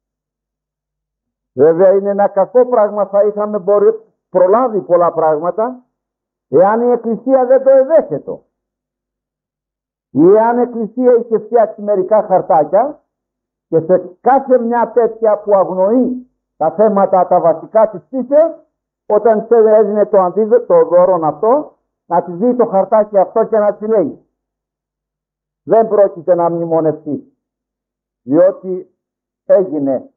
Βέβαια είναι ένα κακό πράγμα, θα είχαμε μπορεί, προλάβει πολλά πράγματα, εάν η Εκκλησία δεν το εδέχεται. Ή εάν η Εκκλησία είχε φτιάξει μερικά χαρτάκια και σε κάθε μια τέτοια που αγνοεί τα θέματα τα βασικά της φύσεως, όταν σε έδινε το αντίδοτο, το δώρο αυτό, να της δει το χαρτάκι αυτό και να της λέει δεν πρόκειται να μνημονευτεί, διότι έγινε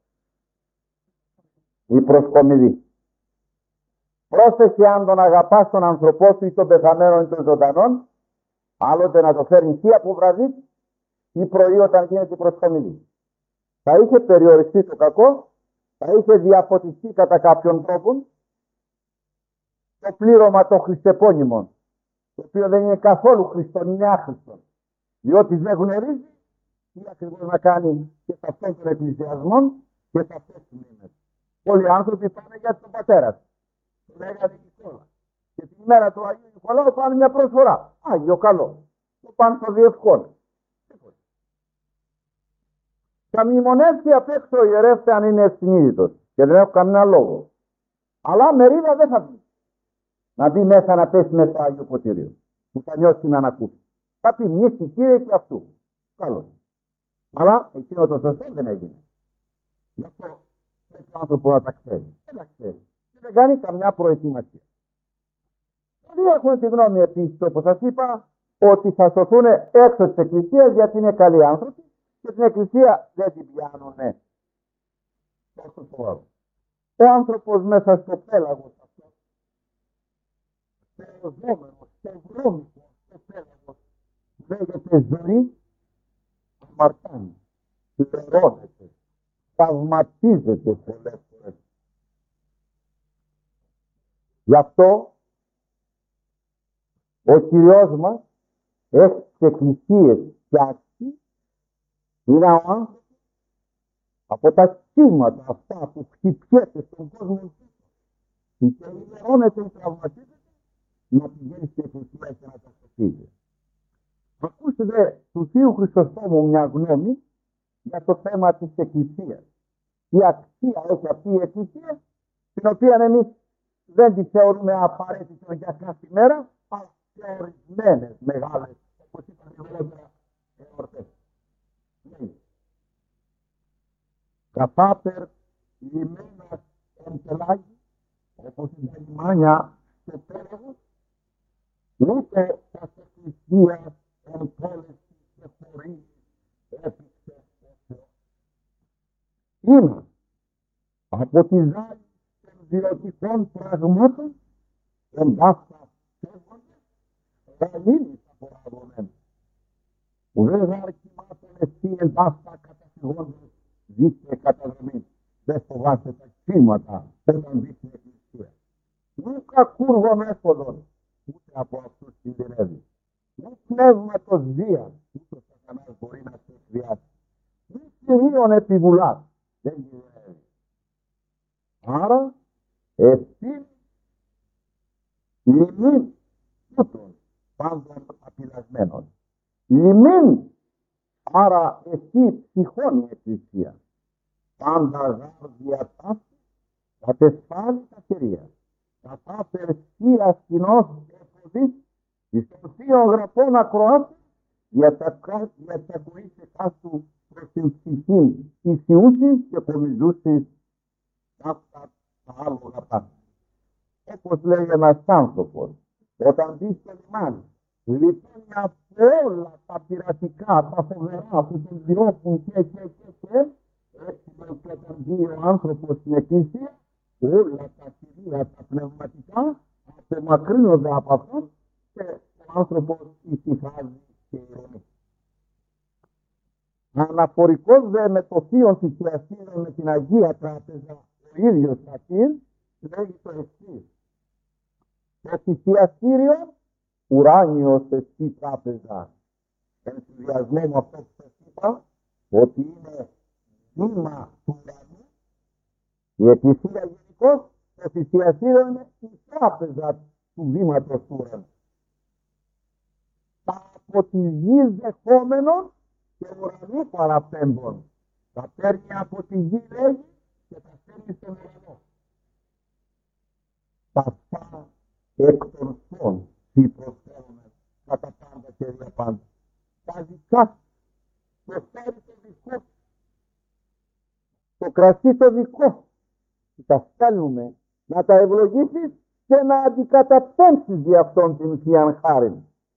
η προσκομιδή. Πρόσεχε αν τον αγαπάς τον άνθρωπό σου ή τον πεθαμένο ή τον ζωντανόν, άλλοτε να το φέρνει ή από βραδύ ή πρωί όταν γίνεται η προσκομιδή. Θα είχε περιοριστεί το κακό, θα είχε διαφωτιστεί κατά κάποιον τρόπο το πλήρωμα των χριστεπώνυμων, το οποίο δεν είναι καθόλου Χριστόν, είναι άχρηστον, διότι δεν γνωρίζει τι ακριβώς να κάνει και σε αυτόν τον εκκλησιασμό και σε αυτές τις μήνες. Πολλοί άνθρωποι πάνε για τον πατέρα του. Το λέγανε Νικόλα. Και την ημέρα του Αγίου Νικολάου πάνε μια προσφορά. Άγιο καλό. Το πάνε στο διευκόν. Θα μνημονεύσει απ' έξω ο ιερεύς αν είναι ευσυνείδητος. Και δεν έχω κανένα λόγο. Αλλά μερίδα δεν θα πει. Να μπει μέσα να πέσει μέσα στο Άγιο Ποτήριο. Που θα νιώσει την ανακούφιση. Θα πει μνήστη Κύριε και αυτού. Καλώς. Αλλά εκείνο το σωστό δεν έγινε. Γι' αυτό πρέπει ο άνθρωπος να τα ξέρει. Δεν τα ξέρει. Και δεν κάνει καμιά προετοιμασία. Δεν έχουν τη γνώμη επίσης, όπως σας είπα, ότι θα σωθούν έξω της Εκκλησίας γιατί είναι καλοί άνθρωποι και την Εκκλησία δεν την πιάνουνε. Τόσο σοβαρό. Ο άνθρωπος μέσα στο πέλαγος αυτό, θεοζόμενος, θευρώμικος, στο πέλαγος, λέγεται ζωή, αμαρτάνει, λερώνεται, τραυματίζεται πολλές φορές. Γι' αυτό ο Κυριός μας έχει τις εκκλησίες φτιάξει, είναι ο άνθρωπος από τα κύματα αυτά που χτυπιέται στον κόσμο και λερώνεται ή τραυματίζεται, να πηγαίνει στην εκκλησία και να τα σωθεί. Ακούστε δε του Θείου Χρυσοστόμου μια γνώμη για το θέμα της εκκλησίας. Τι αξία έχει αυτή η εκκλησία, την οποία εμείς δεν τη θεωρούμε απαραίτητο για κάθε μέρα, αλλά σε ορισμένες μεγάλες, όπως είπαν λιγότερα, εορτές. Λέει, καθάπερ λιμένας εν πελάγη, όπως είναι τα λιμάνια στο πέλαγος, ούτε τα εκκλησία εν πόλεση και χωρί έπιξε ο Θεός. Είναι από τη ζάλη των βιωτικών πραγμάτων εντάστα φεύγονται, γαλήνης απορραβωμένοι. Ουδέ δάρκημάτων εσύ εντάστα καταφυγόντες δίστε καταδρομή. Δεν φοβάστε τα κύματα όταν δει την εκκλησία. Ούκα κούρβον έφοδον, ούτε από αυτούς συντηρεύει. Μη πνεύματος βίας, ούτε ο σατανάς μπορεί να σε εκβιάσει. Μη κυρίων επιβουλάς, δεν γυρεύει. Άρα, εσύ λιμήν τούτων πάντων απειλασμένων. Λιμήν, άρα εσύ ψυχώνει η εκκλησία. Πάντα γάρ διατάσσει, θα τεσφάλει τα χερία. Κατά περσία σκηνός εφοδής, εις των θείων γραφών ακροάται, διατακοείσαι κάτω προς την ψυχήν ισιούσης και κομιζούσης αυτά τα άλογα πάση. Όπως λέει ένας άνθρωπος, όταν δει στο λιμάνι, λυπάνει από όλα τα πειρατικά, τα φοβερά που τον διώκουν και και και και, έτσι λέει και όταν δει ο άνθρωπος στην εκκλησία, όλα τα κυρία, τα πνευματικά, απομακρύνονται από αυτό και ο άνθρωπος ησυχάζει και ηρωνεί. Αναφορικός δε με το θείο θυσιαστήριο με την Αγία Τράπεζα, ο ίδιος Σατήρ, λέγει το εξής. Το θυσιαστήριο ουράνιος εσύ τράπεζα. Ενθουσιασμό με αυτό που σας είπα, ότι είναι βήμα του ουρανού. Η εκκλησία γενικώς, το θυσιαστήριο είναι η τράπεζα του βήματος του ουρανού. Τα από τη γη δεχόμενων και ουρανού παραπέμπων. Τα παίρνει από τη γη, λέγει, και τα στέλνει στον ουρανό. Τα φά εκ των φών τι προσφέρουμε κατά πάντα και για πάντα. Τα δικά το φέρει το δικό, το κρασί το δικό, τα στέλνουμε να τα ευλογήσεις και να αντικαταπέμψεις δι' αυτόν την Θείαν Χάριν.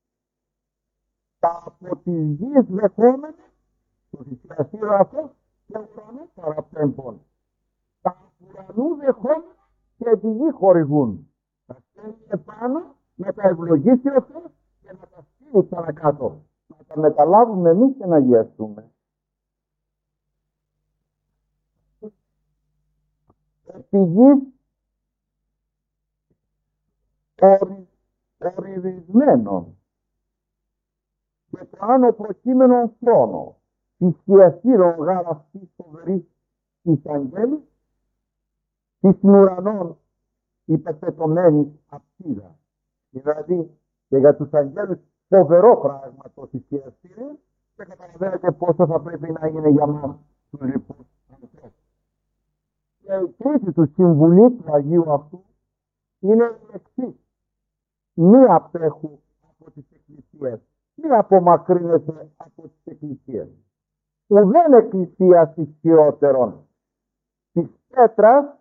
Τα από τις γης δεχόμενα, το θυσιαστήριο αυτό, και ουρανού παραπέμπων. Τα ουρανού δεχόμενα και τη γη χορηγούν. Τα στέλνει επάνω, να τα ευλογήσει ο Θεός και να τα στείλει παρακάτω. Να τα μεταλάβουμε εμείς και να αγιαστούμε. Επί γης ορι, ορισμένο και το άνω προκείμενο χρόνο θυσιαστήρων γάρα αυτής φοβερής της αγγέλης της ουρανών υπερπετωμένης αψίδα. Δηλαδή και για τους αγγέλους φοβερό πράγμα το θυσιαστήριο και καταλαβαίνετε πόσο θα πρέπει να είναι για μας τους λοιπούς ανθρώπους. Και η κρίση του συμβουλή του Αγίου αυτού είναι η εξής. Μη απέχου από τις εκκλησίες, μη απομακρύνεσαι από τις εκκλησίες. Ουδέν εκκλησίας ισχυρότερον, της πέτρας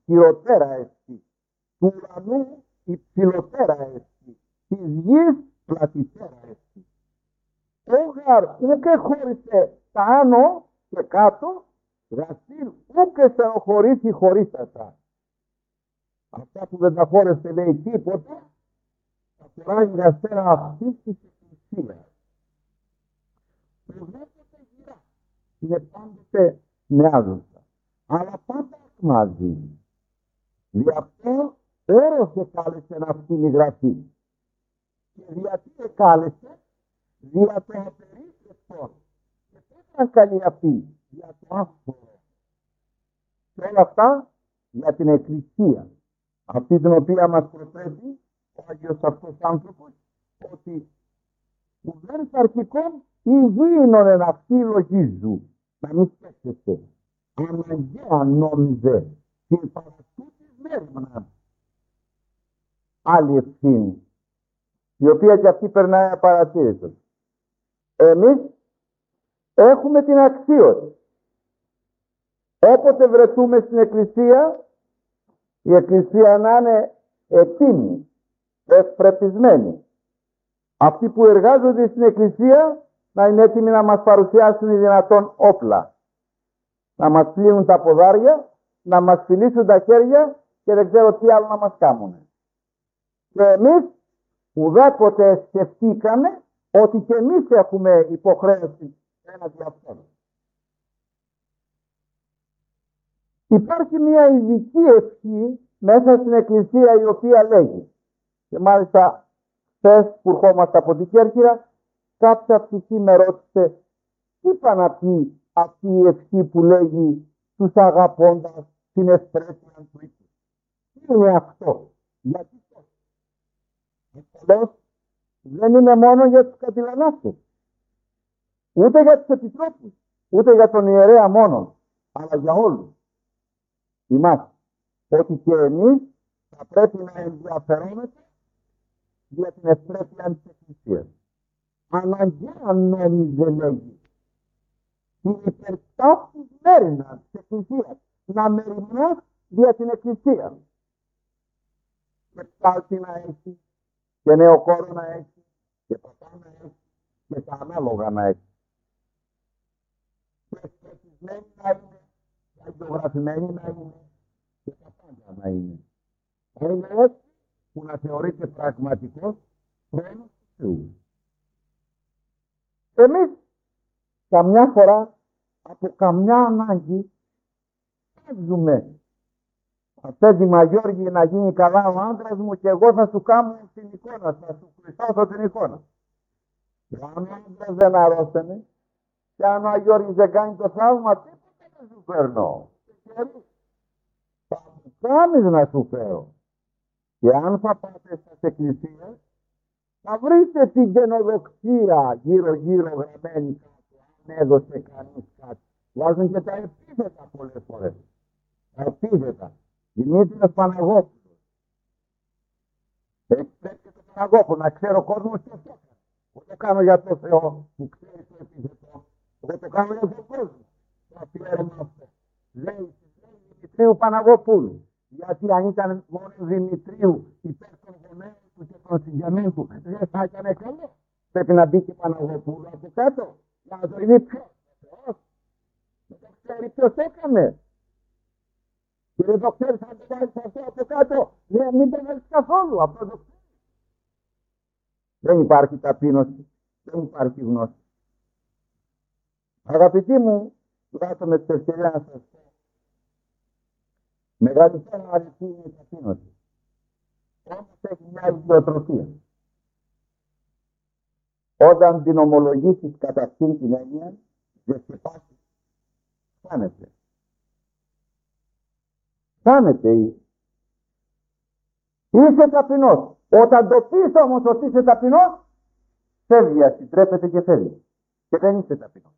ισχυρότερα εστί, του ουρανού υψηλότερα εστί, της γης πλατητέρα έτσι. Όγαρ ούκε χώρισε τα άνω και κάτω, γαστήρ ούκε στενοχωρήσει χωρίστατα. Αυτά που δεν τα χώρεσε λέει τίποτα, θα φοράει γαστέρα αυτή της εκκλησίας. Προβλέπεται γυρά, είναι πάντοτε νεάζουσα, αλλά πάντα μαζί. Δι' αυτό όρος εκάλεσε αυτήν η γραφή. Και γιατί εκάλεσε, δια το απερίσσευτο. Και τι ήταν καλή αυτή, για το άσπορο. Και όλα αυτά για την εκκλησία. Αυτή την οποία μας προτρέπει ο Άγιος αυτός άνθρωπος, ότι ουδέν σαρκικών υγιεινον εν αυτή λογίζου. Να μην σκέφτεστε. Αναγκαία νόμιζε την παρατούτης μέρημνα. Άλλη ευθύνη, η οποία και αυτή περνάει απαρατήρητος. Εμείς έχουμε την αξίωση. Όποτε βρεθούμε στην Εκκλησία, η Εκκλησία να είναι έτοιμη, ευπρεπισμένη. Αυτοί που εργάζονται στην Εκκλησία να είναι έτοιμοι να μας παρουσιάσουν οι δυνατόν όπλα. Να μας πλύνουν τα ποδάρια, να μας φιλήσουν τα χέρια και δεν ξέρω τι άλλο να μας κάνουν. Και εμείς ουδέποτε σκεφτήκαμε ότι και εμείς έχουμε υποχρέωση έναντι αυτών. Υπάρχει μια ειδική ευχή μέσα στην Εκκλησία η οποία λέγει, και μάλιστα χθες που ερχόμαστε από την Κέρκυρα, κάποια ψυχή με ρώτησε τι είπα να πει αυτή η ευχή που λέγει τους αγαπώντας την ευπρέπεια του οίκου. Τι είναι αυτό, γιατί το ασφαλώς δεν είναι μόνο για τους κατηλανάστες, ούτε για τους επιτρόπους, ούτε για τον ιερέα μόνο, αλλά για όλους εμάς, ότι και εμείς θα πρέπει να ενδιαφερόμαστε για την ευπρέπεια της Εκκλησίας. Αναγκαία νόμιζε λέγει την υπερτάφης μέρηνα της Εκκλησίας, να μεριμνά για την Εκκλησία. Και ψάλτη να έχει, και νεοκόρο να έχει, και παπά να έχει, και τα ανάλογα να έχει. Και ευπρεπισμένη να είναι, και αγιογραφημένη να είναι, και τα πάντα να είναι. Είναι έτσι που να θεωρείται πραγματικός χρόνος του Θεού. Εμείς καμιά φορά από καμιά ανάγκη παίζουμε. Απέδημα Γιώργη να γίνει καλά ο άντρας μου και εγώ θα σου κάνω την εικόνα, θα σου χρυσώσω την εικόνα. Και αν ο άντρας δεν αρρώστανε και αν ο Γιώργης δεν κάνει το θαύμα, τίποτα δεν σου φέρνω. Θα μου κάνεις να σου φέρω. Και αν θα πάτε στις εκκλησίες, θα βρείτε την γενοδοξία γύρω-γύρω γραμμένη κάτω, αν έδωσε κανείς κάτι. Βάζουν και τα επίθετα πολλές φορές. Τα επίθετα. Δημήτριος Παναγόπουλος. Έχει πρέπει και το Παναγόπουλο, να ξέρω ο κόσμος τι αυτό. Εγώ το κάνω για το Θεό που ξέρει το επίθετο. Εγώ το κάνω για τον κόσμο. Το αφιέρωμα αυτό. Λέει Δημητρίου Παναγόπουλου. Γιατί αν ήταν μόνο Δημητρίου υπέρ των γονέων του και των συγγενών του, δεν θα ήταν καλό. Πρέπει να μπει και Παναγόπουλου από κάτω. Για να το είναι ποιος. Δεν το ξέρει ποιος έκανε. Και δεν το ξέρεις αν το βάλεις αυτό από κάτω. Δεν μην το βάλεις καθόλου. Αυτό το ξέρεις. Δεν υπάρχει ταπείνωση. Δεν υπάρχει γνώση. Αγαπητοί μου, δράσω με την ευκαιρία να σας πω. Μεγαλύτερο αριθμό είναι η ταπείνωση. Όμως έχει μια ιδιοτροφία. Όταν την ομολογήσεις κατά αυτήν την έννοια, δεν σε πάσει. Χάνεται. Χάνεται. Είσαι ταπεινός. Όταν το πεις όμως ότι είσαι ταπεινός, φεύγει, ασυντρέπεται και φεύγει. Και δεν είσαι ταπεινός.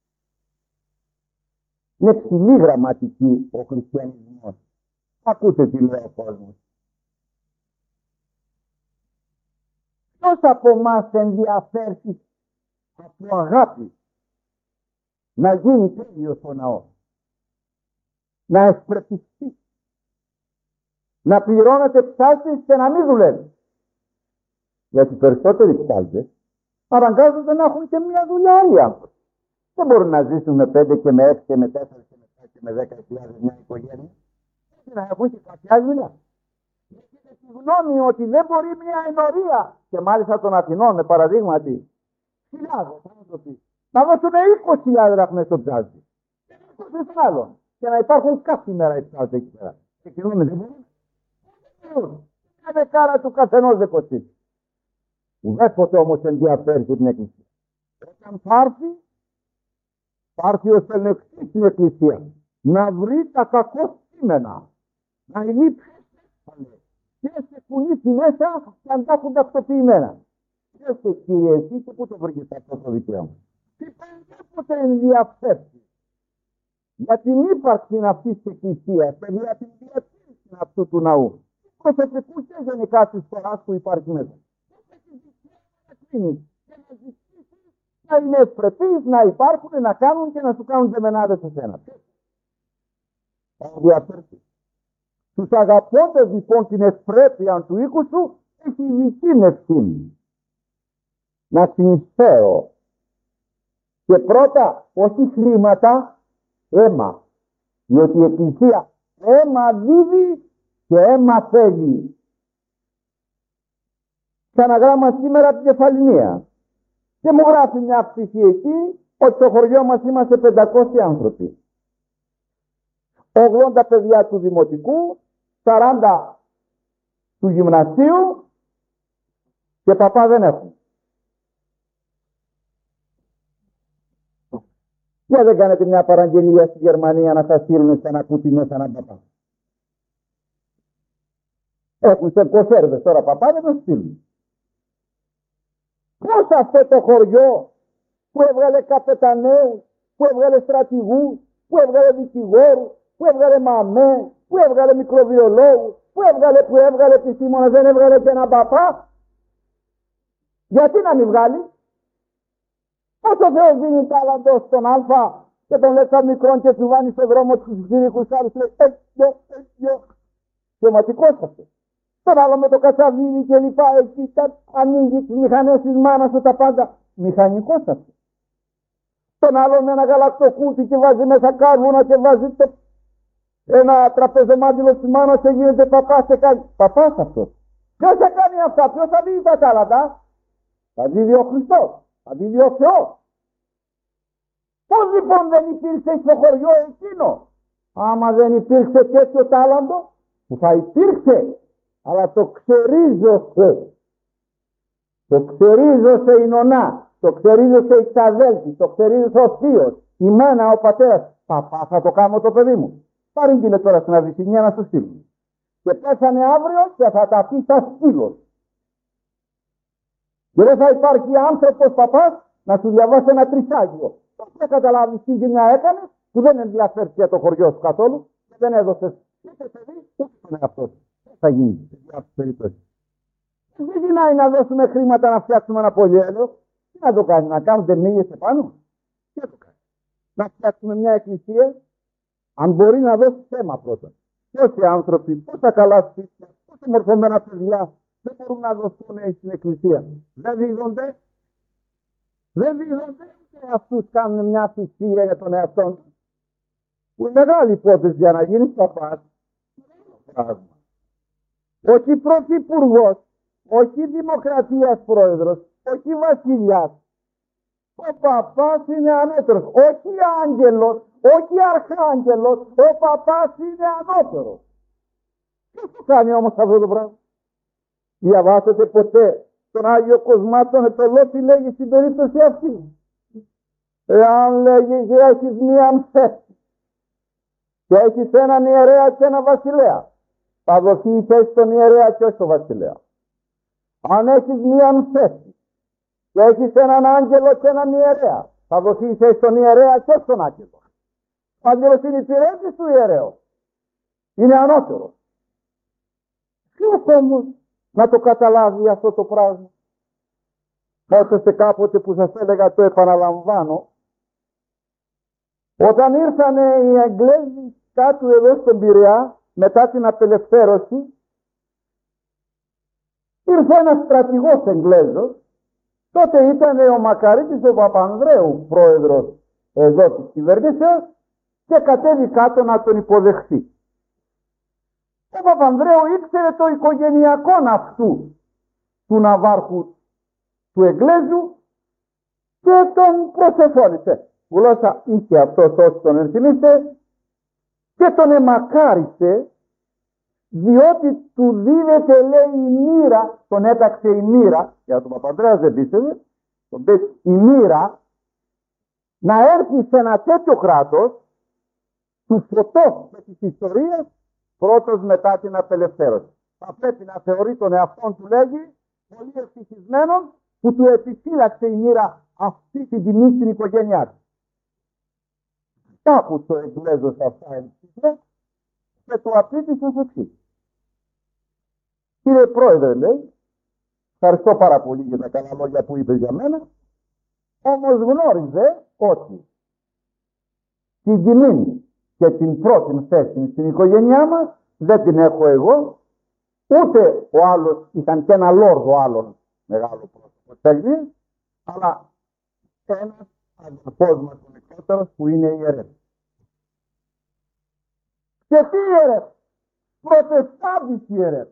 Είναι ψηλή γραμματική ο χριστιανισμός. Ακούτε τι λέει ο κόσμος. Ποιος από εμάς ενδιαφέρει από αγάπη να γίνει τέλειος ο ναός, να ευπρεπιστεί, να πληρώνεται ψάσεις και να μην δουλεύει. Γιατί περισσότεροι ψάλτες αναγκάζονται να έχουν και μια δουλειά άλλοι άνθρωποι. Δεν μπορούν να ζήσουν με πέντε και με έξι και με τέσσερα και με πέντε και με δέκα χιλιάδες μια οικογένεια. Πρέπει να έχουν και κάποια άλλη δουλειά. Γιατί είναι τη γνώμη ότι δεν μπορεί μια ενορία, και μάλιστα των Αθηνών, με παραδείγματι, χιλιάδες άνθρωποι, να δώσουν είκοσι χιλιάδες δραχμές στο ψάλτη. Και είκοσι άλλων. Και να υπάρχουν κάθε μέρα οι ψάλτες εκεί πέρα. Και κοινωνούν, δεν μπορούν. Κάθε κάρα του καθενός δεν κοστίζει. Ουδέποτε όμως ενδιαφέρει την Εκκλησία. Όταν θα έρθει, θα έρθει ο στελεχτής στην Εκκλησία να βρει τα κακό κείμενα, να είναι ποιες σε κουνήσει μέσα και αν τα έχουν τακτοποιημένα. Ποιες σε κύριε εσύ και πού το βρήκες αυτό το δικαίωμα. Και πάντοτε ενδιαφέρει για την ύπαρξη αυτής της Εκκλησίας και για την διατήρηση αυτού του ναού. Προσωπικού και γενικά της φοράς που υπάρχει μέσα. Και να ζητήσεις να είναι ευπρεπείς, να υπάρχουν, να κάνουν και να σου κάνουν δεμενάδες σε σένα. Ενδιαφέρει. Τους αγαπώντας λοιπόν την ευπρέπεια του οίκου σου, έχει ειδική ευθύνη να συνεισφέρω. Και πρώτα, όχι χρήματα, αίμα. Διότι η Εκκλησία αίμα δίδει και αίμα θέλει. Σαν ένα γράμμα σήμερα από την Κεφαληνία. Και μου γράφει μια πτυχή εκεί ότι στο χωριό μας είμαστε πεντακόσιοι άνθρωποι. ογδόντα παιδιά του δημοτικού, σαράντα του γυμνασίου και παπά δεν έχουν. Για δεν κάνετε μια παραγγελία στη Γερμανία να σας στείλουν σε ένα κουτί μέσα έναν παπά. Έχουν σε κονσέρβες τώρα παπά, δεν τον στείλουν. Πώς αυτό το χωριό που έβγαλε καπεταναίους, που έβγαλε στρατηγούς, που έβγαλε δικηγόρους, που έβγαλε μαμέ, που έβγαλε μικροβιολόγους, που έβγαλε, που έβγαλε επιστήμονες, δεν έβγαλε και έναν παπά. Γιατί να μην βγάλει? Όσο ο Θεός δίνει τάλαντο στον Α και τον λέει σαν μικρόν και του βάνει στον δρόμο τους γυρικούς άλλους, λέει έτσι, έτσι, θεματικός αυτό. Τον άλλο με το κατσαβίδι και λοιπά, εκεί τα ανοίγει τις μηχανές της μάνας του τα πάντα. Μηχανικός αυτό. Τον άλλο με ένα γαλακτοκούτι και βάζει μέσα κάρβουνα και βάζει το... ένα τραπεζομάντιλο της μάνας και γίνεται παπάς και κάνει. Παπάς αυτός. Ποιος θα κάνει αυτά, ποιος θα δει τα τάλαντα? Θα δει ο Χριστός, θα δει ο Θεός. Πώς λοιπόν δεν υπήρξε στο χωριό εκείνο? Άμα δεν υπήρξε τέτοιο τάλαντο, που θα υπήρξε, αλλά το ξερίζωσε. Το ξερίζωσε η νονά, το ξερίζωσε η ξαδέλφη, το ξερίζωσε ο θείος, η μάνα, ο πατέρας. Παπά, θα το κάνω το παιδί μου. Παρήγγειλε τώρα στην Αβυσσινία να σου στείλουν. Και πέσανε αύριο και θα τα πει σαν σκύλος. Και δεν θα υπάρχει άνθρωπος παπάς να σου διαβάσει ένα τρισάγιο. Δεν καταλάβεις τι γενιά έκανε, που δεν ενδιαφέρει για το χωριό σου καθόλου και δεν έδωσε ούτε παιδί, ούτε τον εαυτό σου. Τι θα γίνει σε διάφορες περιπτώσεις? Δεν γυρνάει να δώσουμε χρήματα να φτιάξουμε ένα πολυέλαιο. Τι να το κάνει, να κάνουμε μύγες επάνω? Τι να το κάνει? Να φτιάξουμε μια εκκλησία, αν μπορεί να δώσει θέμα πρώτα. Πόσοι άνθρωποι, πόσα καλά σπίτια, πόσα μορφωμένα παιδιά δεν μπορούν να δοθούν στην εκκλησία? Δεν δίδονται. Δεν δίδονται. Και αυτούς κάνουν μια θυσία για τον εαυτό του. Που είναι μεγάλη υπόθεση για να γίνει παπάς. Όχι πρωθυπουργός, όχι δημοκρατίας πρόεδρος, όχι βασιλιάς. Ο παπάς είναι ανώτερος, όχι άγγελος, όχι αρχάγγελος, ο παπάς είναι ανώτερος. Ποιος το κάνει όμως αυτό το πράγμα? Διαβάσετε ποτέ τον Άγιο Κοσμά τον Επελό τι λέγει στην περίπτωση αυτή? Εάν λέγει και έχεις μία θέση και έχεις έναν ιερέα και έναν βασιλέα, θα δοθεί η θέση στον ιερέα και όχι στον βασιλέα. Αν έχεις μία θέση και έχεις έναν άγγελο και έναν ιερέα, θα δοθεί η θέση στον ιερέα και όχι στον άγγελο. Ο άγγελος είναι υπηρέτης του ιερέου. Είναι ανώτερο. Ποιος όμως να το καταλάβει αυτό το πράγμα? Όσο κάποτε που σας έλεγα, το επαναλαμβάνω, όταν ήρθανε οι Αγγλέζοι κάτω εδώ στον Πειραιά μετά την απελευθέρωση, ήρθε ένας στρατηγός Εγγλέζος, τότε ήταν ο Μακαρίτης ο Παπανδρέου πρόεδρος εδώ της κυβερνήσεως και κατέβη κάτω να τον υποδεχθεί. Ο Παπανδρέου ήξερε το οικογενειακό αυτού του ναυάρχου του Εγγλέζου και τον προσεφώνησε. Γλώσσα είχε αυτός όσοι τον ενθυμίστε και τον εμακάρισε, διότι του δίδεται, λέει, η μοίρα, τον έταξε η μοίρα, για τον Παπανδρέου δεν πίστευε, τον πέτει η μοίρα, να έρθει σε ένα τέτοιο κράτος, του φωτός με τις ιστορίες, πρώτος μετά την απελευθέρωση. Θα πρέπει να θεωρεί τον εαυτόν του, λέγει, πολύ ευτυχισμένον που του επιφύλαξε η μοίρα αυτή την τιμή στην οικογένειά του. Κάπου το Εγγλέζος αυτά ελπίζε και του απίτησε ως εξής. Κύριε Πρόεδρε, λέει, ευχαριστώ πάρα πολύ για τα καλά λόγια που είπε για μένα, όμως γνώριζε ότι την τιμή και την πρώτη θέση στην οικογένειά μας δεν την έχω εγώ, ούτε ο άλλος, ήταν και ένα λόρδο άλλον μεγάλο πρόσωπο της Αγγλίας, αλλά ένας αδερφός μας ο μικρότερος που είναι ιερεύς. Και τι ιερεύς? Προτεστάντης ιερεύς.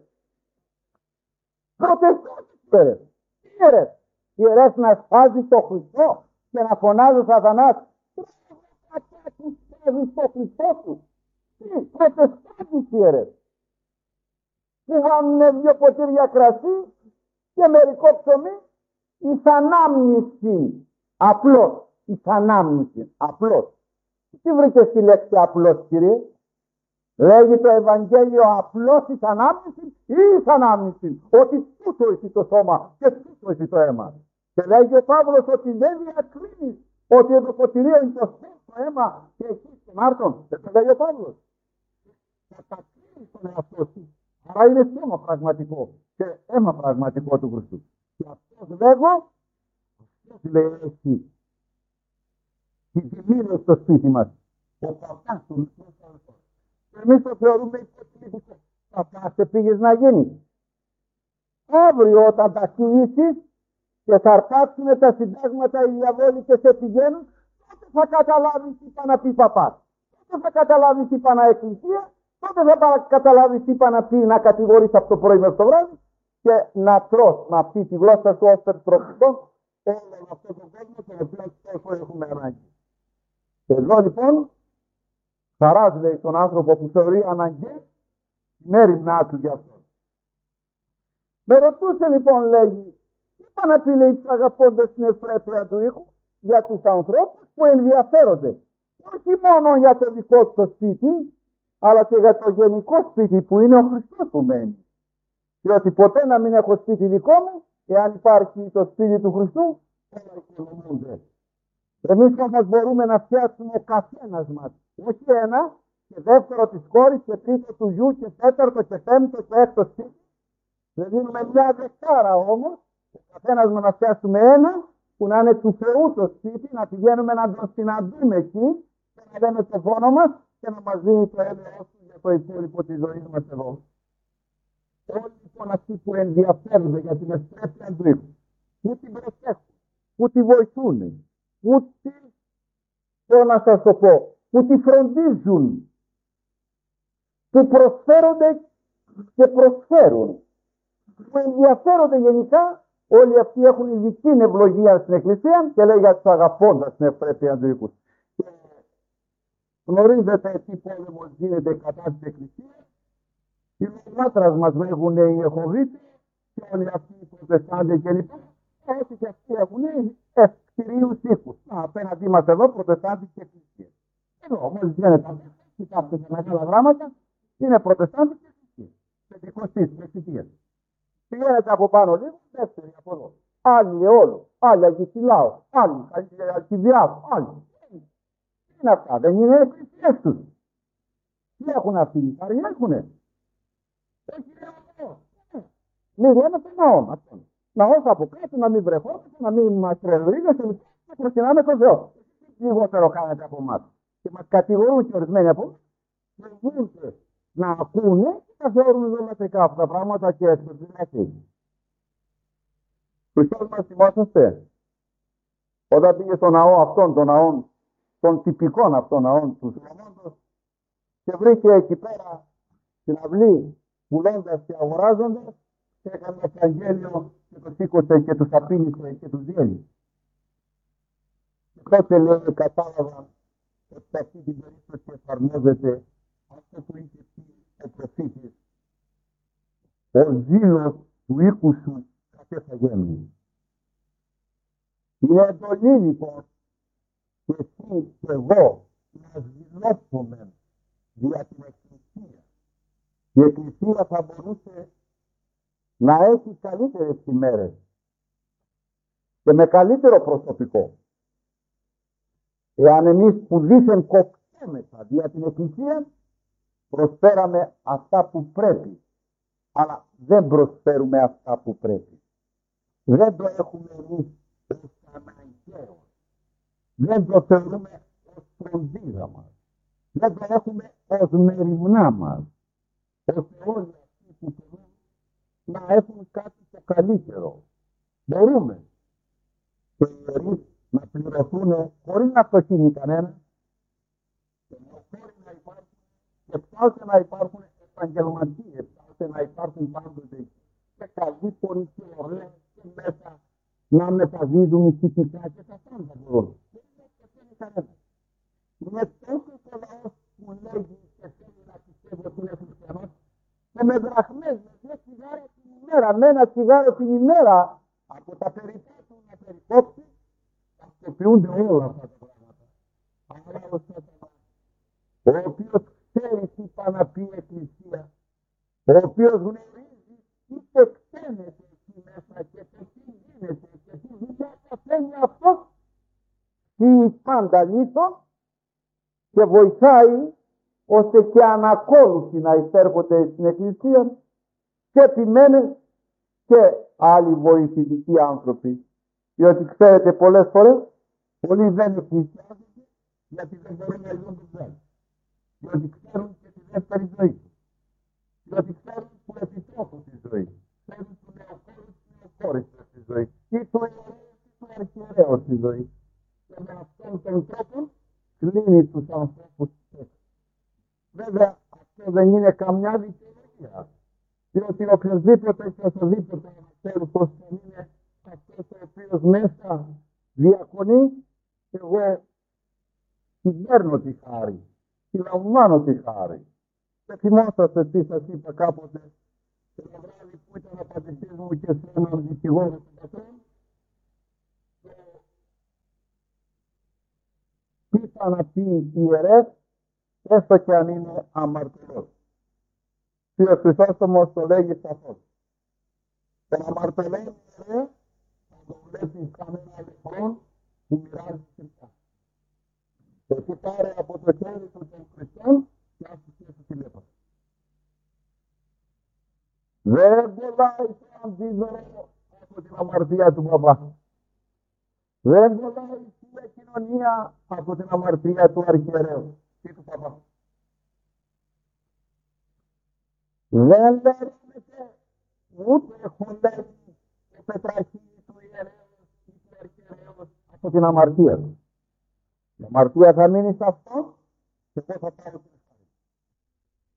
Προτεστάντης ιερεύς. Τι ιερεύς? Ιερεύς να σφάζει το Χριστό και να φωνάζει ο Σατανάς. Του σφάζει το Χριστό του. Τι? Προτεστάντης ιερεύς. Που βάνουν δύο ποτήρια κρασί και μερικό ψωμί, εις ανάμνηση. Απλώς. Εις ανάμνηση. Απλώς. Τι βρήκε στη λέξη απλώς, κύριε? Λέγει το Ευαγγέλιο απλώς εις ανάμνηση ή εις ανάμνηση? Ότι τούτο είσαι το σώμα και τούτο είσαι το αίμα. Και λέγει ο Παύλος ότι δεν διακρίνει ότι το ποτηρίο είναι το σώμα, το αίμα και εκεί στον άρτον. Δεν το λέγει ο Παύλος. Κατακρίνει τον εαυτό του. Άρα είναι σώμα πραγματικό και αίμα πραγματικό του Χριστού. Και αυτός λέγω, αυτός λέει εσύ. Την τιμή στο σπίτι μας. Ο παπάς του εμείς το θεωρούμε υποτιμητικό. Θα σε πήγες να γίνεις. Αύριο όταν τα κυλήσεις και θα αρπάξουν τα συντάγματα οι διαβόλοι και σε πηγαίνουν, τότε θα καταλάβεις τι είπα να πει παπάς. Τότε θα καταλάβεις τι είπα να εκκλησία, τότε θα καταλάβεις τι είπα να πει να κατηγορείς από το πρωί μέχρι το βράδυ και να τρως με αυτή τη γλώσσα σου ως περιστροφικό όλο αυτό το κόσμο τον οποίο τόσο έχουμε ανάγκη. Εδώ λοιπόν χαράς, λέει, τον άνθρωπο που θεωρεί αναγκαία την έρημνά του για αυτό. Με ρωτούσε λοιπόν, λέγει, είπα να πει, λέει, τους αγαπώντας την ευπρέπεια του ήχου για τους ανθρώπους που ενδιαφέρονται όχι μόνο για το δικό του το σπίτι, αλλά και για το γενικό σπίτι που είναι ο Χριστός που μένει. Διότι ποτέ να μην έχω σπίτι δικό μου, εάν υπάρχει το σπίτι του Χριστού, όλα οικονομούνται. Εμείς όμως μπορούμε να φτιάξουμε ο καθένας μας, όχι ένα, και δεύτερο της κόρης και τρίτο του γιου και τέταρτο και πέμπτο και έκτο σπίτι. Δεν δίνουμε μια δεκάρα όμως, ο καθένας μας να φτιάξουμε ένα που να είναι του Θεού το σπίτι, να πηγαίνουμε να τον συναντούμε εκεί και να λέμε το φόνο μας και να μας δίνει το έλεος του για το υπόλοιπο της ζωής μας εδώ. Όλοι λοιπόν αυτοί που ενδιαφέρονται για την ευπρέπεια του οίκου, που την προσέχουν, που τη βοηθούν, που τη, θέλω να σας το πω, που τη φροντίζουν, που προσφέρονται και προσφέρουν, που ενδιαφέρονται γενικά, όλοι αυτοί έχουν ειδική ευλογία στην Εκκλησία και λέει για τους αγαπώντας την ευπρέπεια του οίκου. Γνωρίζετε τι πόλεμος γίνεται κατά της Εκκλησίας. Οι λατράς μας λέγουν οι Ιεχωβίτες και όλοι αυτοί οι Προτεστάντες κλπ. Έτσι και αυτοί έχουν ευκτηρίους οίκους. Απέναντί μας εδώ Προτεστάντες και Εκκλησίες. Εδώ όμως γίνεται, κοιτάξτε τα μεγάλα γράμματα, είναι Προτεστάντες και Εκκλησίες. Πεντηκοστής, Μεσητείας. Πηγαίνετε από πάνω λίγο, δεύτερη από εδώ. Άλλοι όλο, άλλοι Αγισιλάου, άλλοι Αλκιβιάδου, άλλοι. Τι είναι αυτά, δεν είναι εκκλησίες τους. Τι έχουν αυτοί, οι χαροί έχουνε. Έχει νεό. Μην λέμε το ναό μας. Ναός από κάτω να μην βρεχόμαστε, να μην μας τρελρίγαστε, να προσκυνάμε τον Θεό. Λιγότερο κάνετε από εμάς. Και μας κατηγορούν και ορισμένοι από εμάς. Προβούνται να ακούνε και να θεωρούν δωματικά αυτά τα πράγματα και εξωτηρέσεις. Χριστός μας θυμόσαστε, όταν πήγε στο ναό αυτόν, τον ναό, των τυπικών αυτών ναών του Σολομώντος και βρήκε εκεί πέρα την αυλή πουλώντας και αγοράζοντας και έκανε ένα Ευαγγέλιο και το σήκωσε και τους απείλησε και τους διέλυσε. Και τότε λέει κατάλαβαν ότι σε αυτή την περίπτωση εφαρμόζεται αυτό που είχε πει ο προφήτης, ο ζήλος του οίκου σου κατέφαγε. Είναι εντολή λοιπόν και εσύ και εγώ να ζηλώσουμε δια την Εκκλησία. Η Εκκλησία θα μπορούσε να έχει καλύτερες ημέρες και με καλύτερο προσωπικό. Εάν εμείς που δήθεν κοκτέμεθα δια την Εκκλησία προσφέραμε αυτά που πρέπει, αλλά δεν προσφέρουμε αυτά που πρέπει. Δεν το έχουμε εμείς ως αναγκαίο. Δεν το θεωρούμε ως φροντίδα μας. Δεν το έχουμε ως μεριμνά μας. Ώστε όλοι αυτοί που θέλουν να έχουν κάτι το καλύτερο. Μπορούμε και οι ιερείς να πληρωθούν χωρίς να φτωχύνει κανένα και χωρίς να υπάρχουν και ψάχνουν να υπάρχουν επαγγελματίες, ψάχνουν να υπάρχουν πάντοτε και καλύτεροι και ωραίοι και μέσα να μεταδίδουν ηθικά και τα πάντα μπορούν. Δεν είναι φτωχύνει κανένα. Είναι τόσο το λαός που λέγει και θέλει να πιστεύει ότι είναι χριστιανός και με δραχμές, με δύο τσιγάρα την ημέρα, με ένα τσιγάρο την ημέρα από τα περιτά του να περικόψει, αυτοποιούνται όλα αυτά τα πράγματα. Αλλά ο Σατανάς, ο οποίος ξέρει τι πάει να πει η Εκκλησία, ο οποίος γνωρίζει τι τεκταίνεται εκεί μέσα και το τι γίνεται και τι δουλειά καθαίνει αυτό, τι πάντα λίθο και βοηθάει ώστε και ανακόλουθοι να εισέρχονται στην Εκκλησία και επιμένουν και άλλοι βοηθητικοί άνθρωποι. Διότι ξέρετε πολλές φορές πολλοί δεν εκκλησιάζονται γιατί δεν μπορούν να ζουν το ζέλο. Διότι ξέρουν και τη δεύτερη ζωή του. Διότι ξέρουν του επιτρόπου τη ζωή. Ξέρουν του νεοκόρου του νεοκόριστου στη ζωή. Ή του ιερέου ή του αρχιερέου στη ζωή. Και με αυτόν τον τρόπο κλείνει τους ανθρώπους έξω. Βέβαια αυτό δεν είναι καμιά δικαιολογία. Διότι οποιοδήποτε και οσοδήποτε ξέρει πως δεν είναι αυτός ο οποίος μέσα διακονεί, εγώ κυβέρνω τη χάρη, συλλαμβάνω τη χάρη. Και θυμόσαστε τι σας είπα κάποτε, ένα βράδυ που ήταν ο πατητής μου και σε έναν δικηγόρο του πατρών, τι θα να πει ιερές, έστω και αν είναι αμαρτωλός. Και ο Χρυσόστομος το λέγει σαφώς. Τον αμαρτωλό ιερέ θα το βλέπεις κανένα λεφρόν που μοιράζει χρυσά. Εσύ πάρε από το χέρι του των Χριστών και άφησε του τη λέπρα. Δεν κολλάει το αντίδωρο από την αμαρτία του παπά. Δεν κολλάει η Θεία Κοινωνία από την αμαρτία του αρχιερέου ή του παπά. Δεν λέρνεται ούτε χωλαίνει το πετραχύλι του ιερέου ή του αρχιερέου από την αμαρτία του. Η αμαρτία θα μείνει σε αυτό και εγώ θα πάρω την